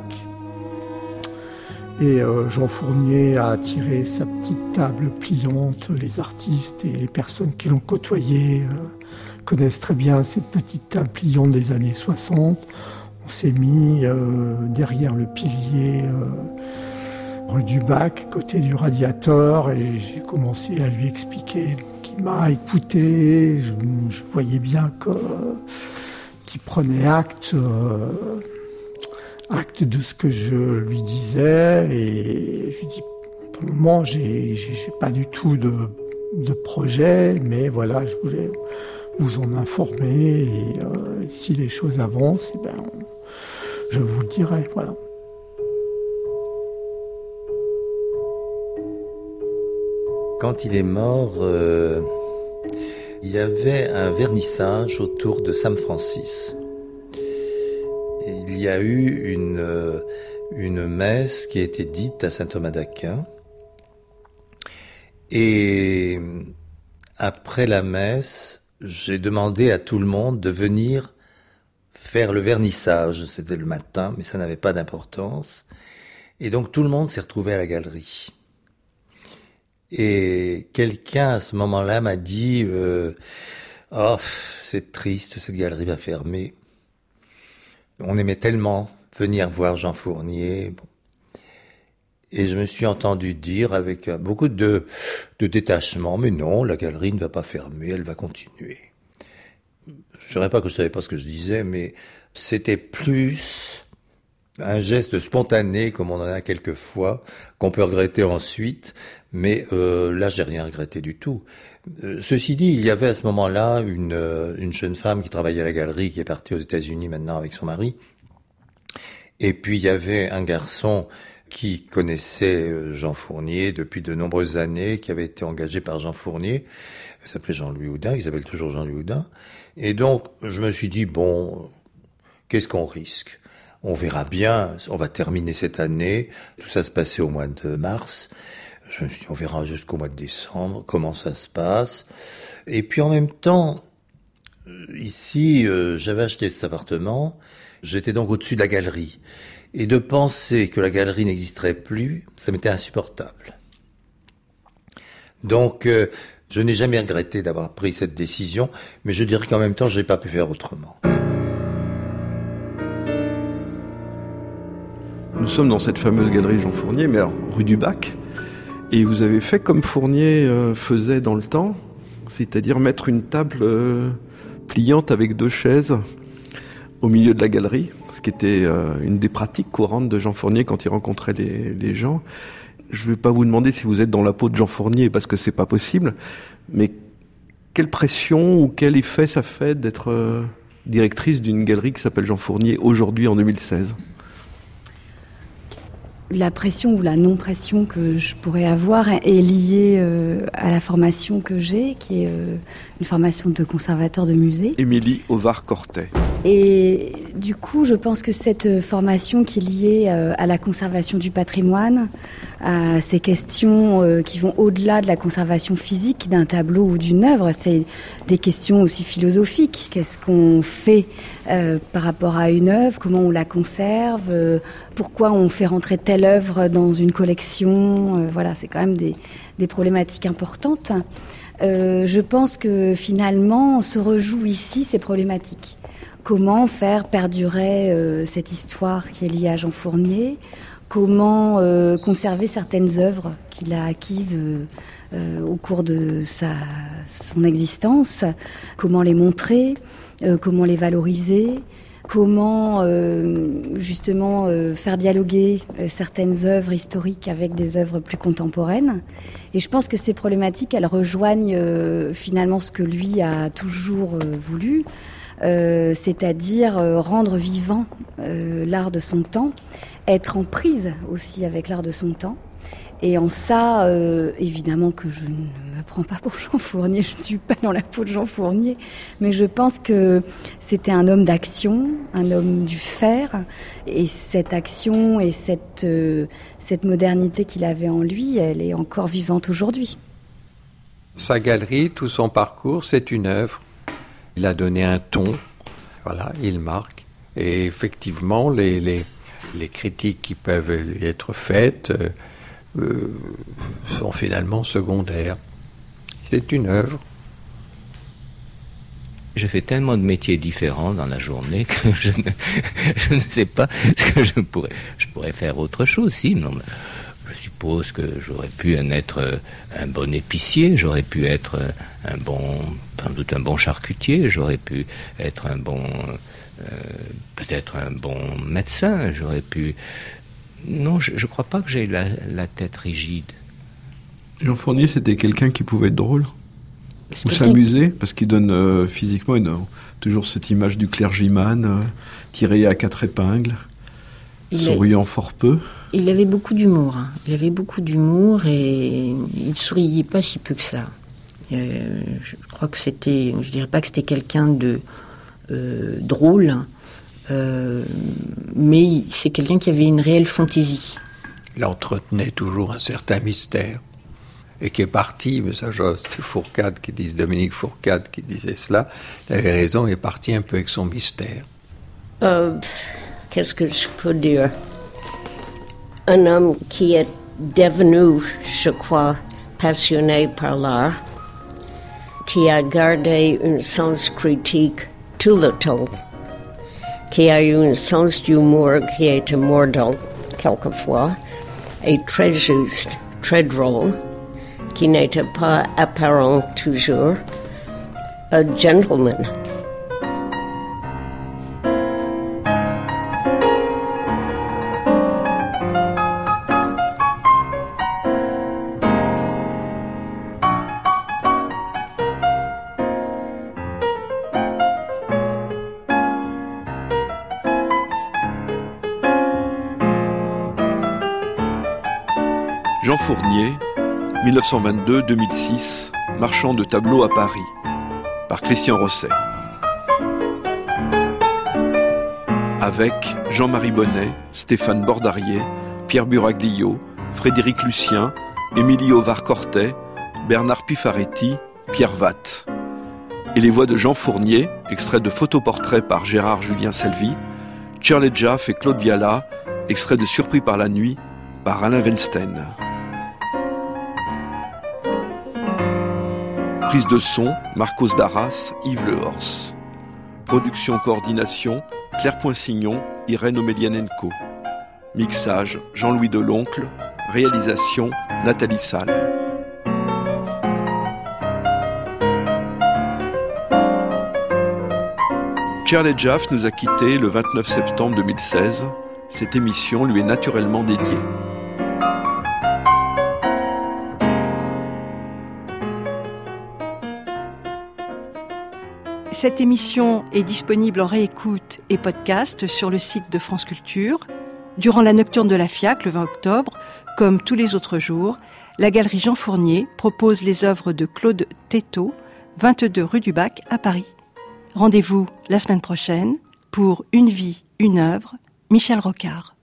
S9: Et Jean Fournier a tiré sa petite table pliante. Les artistes et les personnes qui l'ont côtoyé connaissent très bien cette petite table pliante des années 60. On s'est mis derrière le pilier rue du Bac, côté du radiateur, et j'ai commencé à lui expliquer. Il m'a écouté, je voyais bien qu'il prenait acte de ce que je lui disais, et je lui dis, pour le moment, j'ai pas du tout de projet, mais voilà, je voulais vous en informer, et si les choses avancent, eh ben, je vous le dirai, voilà.
S5: Quand il est mort, il y avait un vernissage autour de Sam Francis. Et il y a eu une messe qui a été dite à Saint-Thomas d'Aquin. Et après la messe, j'ai demandé à tout le monde de venir faire le vernissage. C'était le matin, mais ça n'avait pas d'importance. Et donc tout le monde s'est retrouvé à la galerie. Et quelqu'un à ce moment-là m'a dit oh, c'est triste, cette galerie va fermer. On aimait tellement venir voir Jean Fournier. Bon. Et je me suis entendu dire avec beaucoup de détachement, mais non, la galerie ne va pas fermer, elle va continuer. Je dirais pas que je savais pas ce que je disais, mais c'était plus un geste spontané, comme on en a quelquefois, qu'on peut regretter ensuite, mais là, j'ai rien regretté du tout. Ceci dit, il y avait à ce moment-là une jeune femme qui travaillait à la galerie, qui est partie aux États-Unis maintenant avec son mari, et puis il y avait un garçon qui connaissait Jean Fournier depuis de nombreuses années, qui avait été engagé par Jean Fournier, il s'appelait Jean-Louis Houdin, il s'appelle toujours Jean-Louis Houdin, et donc je me suis dit, bon, qu'est-ce qu'on risque ? On verra bien, on va terminer cette année, tout ça se passait au mois de mars, je me suis dit on verra jusqu'au mois de décembre, comment ça se passe. Et puis en même temps, ici, j'avais acheté cet appartement, j'étais donc au-dessus de la galerie. Et de penser que la galerie n'existerait plus, ça m'était insupportable. Donc, je n'ai jamais regretté d'avoir pris cette décision, mais je dirais qu'en même temps, je n'ai pas pu faire autrement.
S3: Nous sommes dans cette fameuse galerie Jean Fournier, mais alors, rue du Bac. Et vous avez fait comme Fournier faisait dans le temps, c'est-à-dire mettre une table pliante avec 2 chaises au milieu de la galerie, ce qui était une des pratiques courantes de Jean Fournier quand il rencontrait les gens. je ne vais pas vous demander si vous êtes dans la peau de Jean Fournier, parce que c'est pas possible, mais quelle pression ou quel effet ça fait d'être directrice d'une galerie qui s'appelle Jean Fournier aujourd'hui en 2016 ?
S13: La pression ou la non-pression que je pourrais avoir est liée à la formation que j'ai, qui est une formation de conservateur de musée.
S3: Émilie Ovard-Cortet.
S13: Et du coup, je pense que cette formation qui est liée à la conservation du patrimoine, à ces questions qui vont au-delà de la conservation physique d'un tableau ou d'une œuvre, c'est des questions aussi philosophiques. Qu'est-ce qu'on fait par rapport à une œuvre ? Comment on la conserve ? Pourquoi on fait rentrer telle œuvre dans une collection ? Voilà, c'est quand même des problématiques importantes. Je pense que finalement, se rejouent ici ces problématiques. Comment faire perdurer cette histoire qui est liée à Jean Fournier ? Comment conserver certaines œuvres qu'il a acquises au cours de son existence ? Comment les montrer ? Comment les valoriser ? Comment justement faire dialoguer certaines œuvres historiques avec des œuvres plus contemporaines. Et je pense que ces problématiques, elles rejoignent finalement ce que lui a toujours voulu, c'est-à-dire rendre vivant l'art de son temps, être en prise aussi avec l'art de son temps. Et en ça, évidemment que je ne me prends pas pour Jean Fournier, je ne suis pas dans la peau de Jean Fournier, mais je pense que c'était un homme d'action, un homme du faire, et cette action et cette modernité qu'il avait en lui, elle est encore vivante aujourd'hui.
S7: Sa galerie, tout son parcours, c'est une œuvre. Il a donné un ton, voilà, il marque. Et effectivement, les critiques qui peuvent lui être faites sont finalement secondaires. C'est une œuvre.
S2: Je fais tellement de métiers différents dans la journée que je ne sais pas ce que je pourrais faire autre chose. Sinon, je suppose que j'aurais pu être un bon épicier, j'aurais pu être sans doute un bon charcutier, j'aurais pu être peut-être un bon médecin, j'aurais pu... Non, je ne crois pas que j'ai la tête rigide.
S3: Jean Fournier, c'était quelqu'un qui pouvait être drôle ou s'amuser, parce qu'il donne physiquement toujours cette image du clergyman tiré à 4 épingles, souriant fort peu.
S8: Il avait beaucoup d'humour. Il avait beaucoup d'humour et il ne souriait pas si peu que ça. Je crois que je dirais pas que c'était quelqu'un de drôle, mais c'est quelqu'un qui avait une réelle fantaisie.
S7: Il entretenait toujours un certain mystère et qui est parti, mais ça c'était Dominique Fourcade qui disait cela, il avait raison, il est parti un peu avec son mystère.
S11: Qu'est-ce que je peux dire? Un homme qui est devenu, je crois, passionné par l'art, qui a gardé un sens critique tout le temps, qui a eu un sens d'humour qui était mordant quelquefois, et très juste, très drôle, qui n'était pas apparent toujours, un gentleman.
S3: Jean Fournier, 1922-2006, marchand de tableaux à Paris, par Christian Rosset. Avec Jean-Marie Bonnet, Stéphane Bordarier, Pierre Buraglio, Frédéric Lucien, Émilie Ovard-Cortet, Bernard Pifaretti, Pierre Vatte. Et les voix de Jean Fournier, extrait de Photoportrait par Gérard-Julien Selvi, Shirley Jaff et Claude Viala, extrait de Surpris par la nuit par Alain Weinstein. Prise de son, Marcos Darras, Yves Lehors. Production coordination, Claire Poinsignon, Irène Omelianenko. Mixage, Jean-Louis Deloncle. Réalisation, Nathalie Salle. Shirley Jaff nous a quittés le 29 septembre 2016. Cette émission lui est naturellement dédiée.
S1: Cette émission est disponible en réécoute et podcast sur le site de France Culture. Durant la nocturne de la FIAC, le 20 octobre, comme tous les autres jours, la Galerie Jean Fournier propose les œuvres de Claude Thétault, 22 rue du Bac à Paris. Rendez-vous la semaine prochaine pour Une vie, une œuvre, Michel Rocard.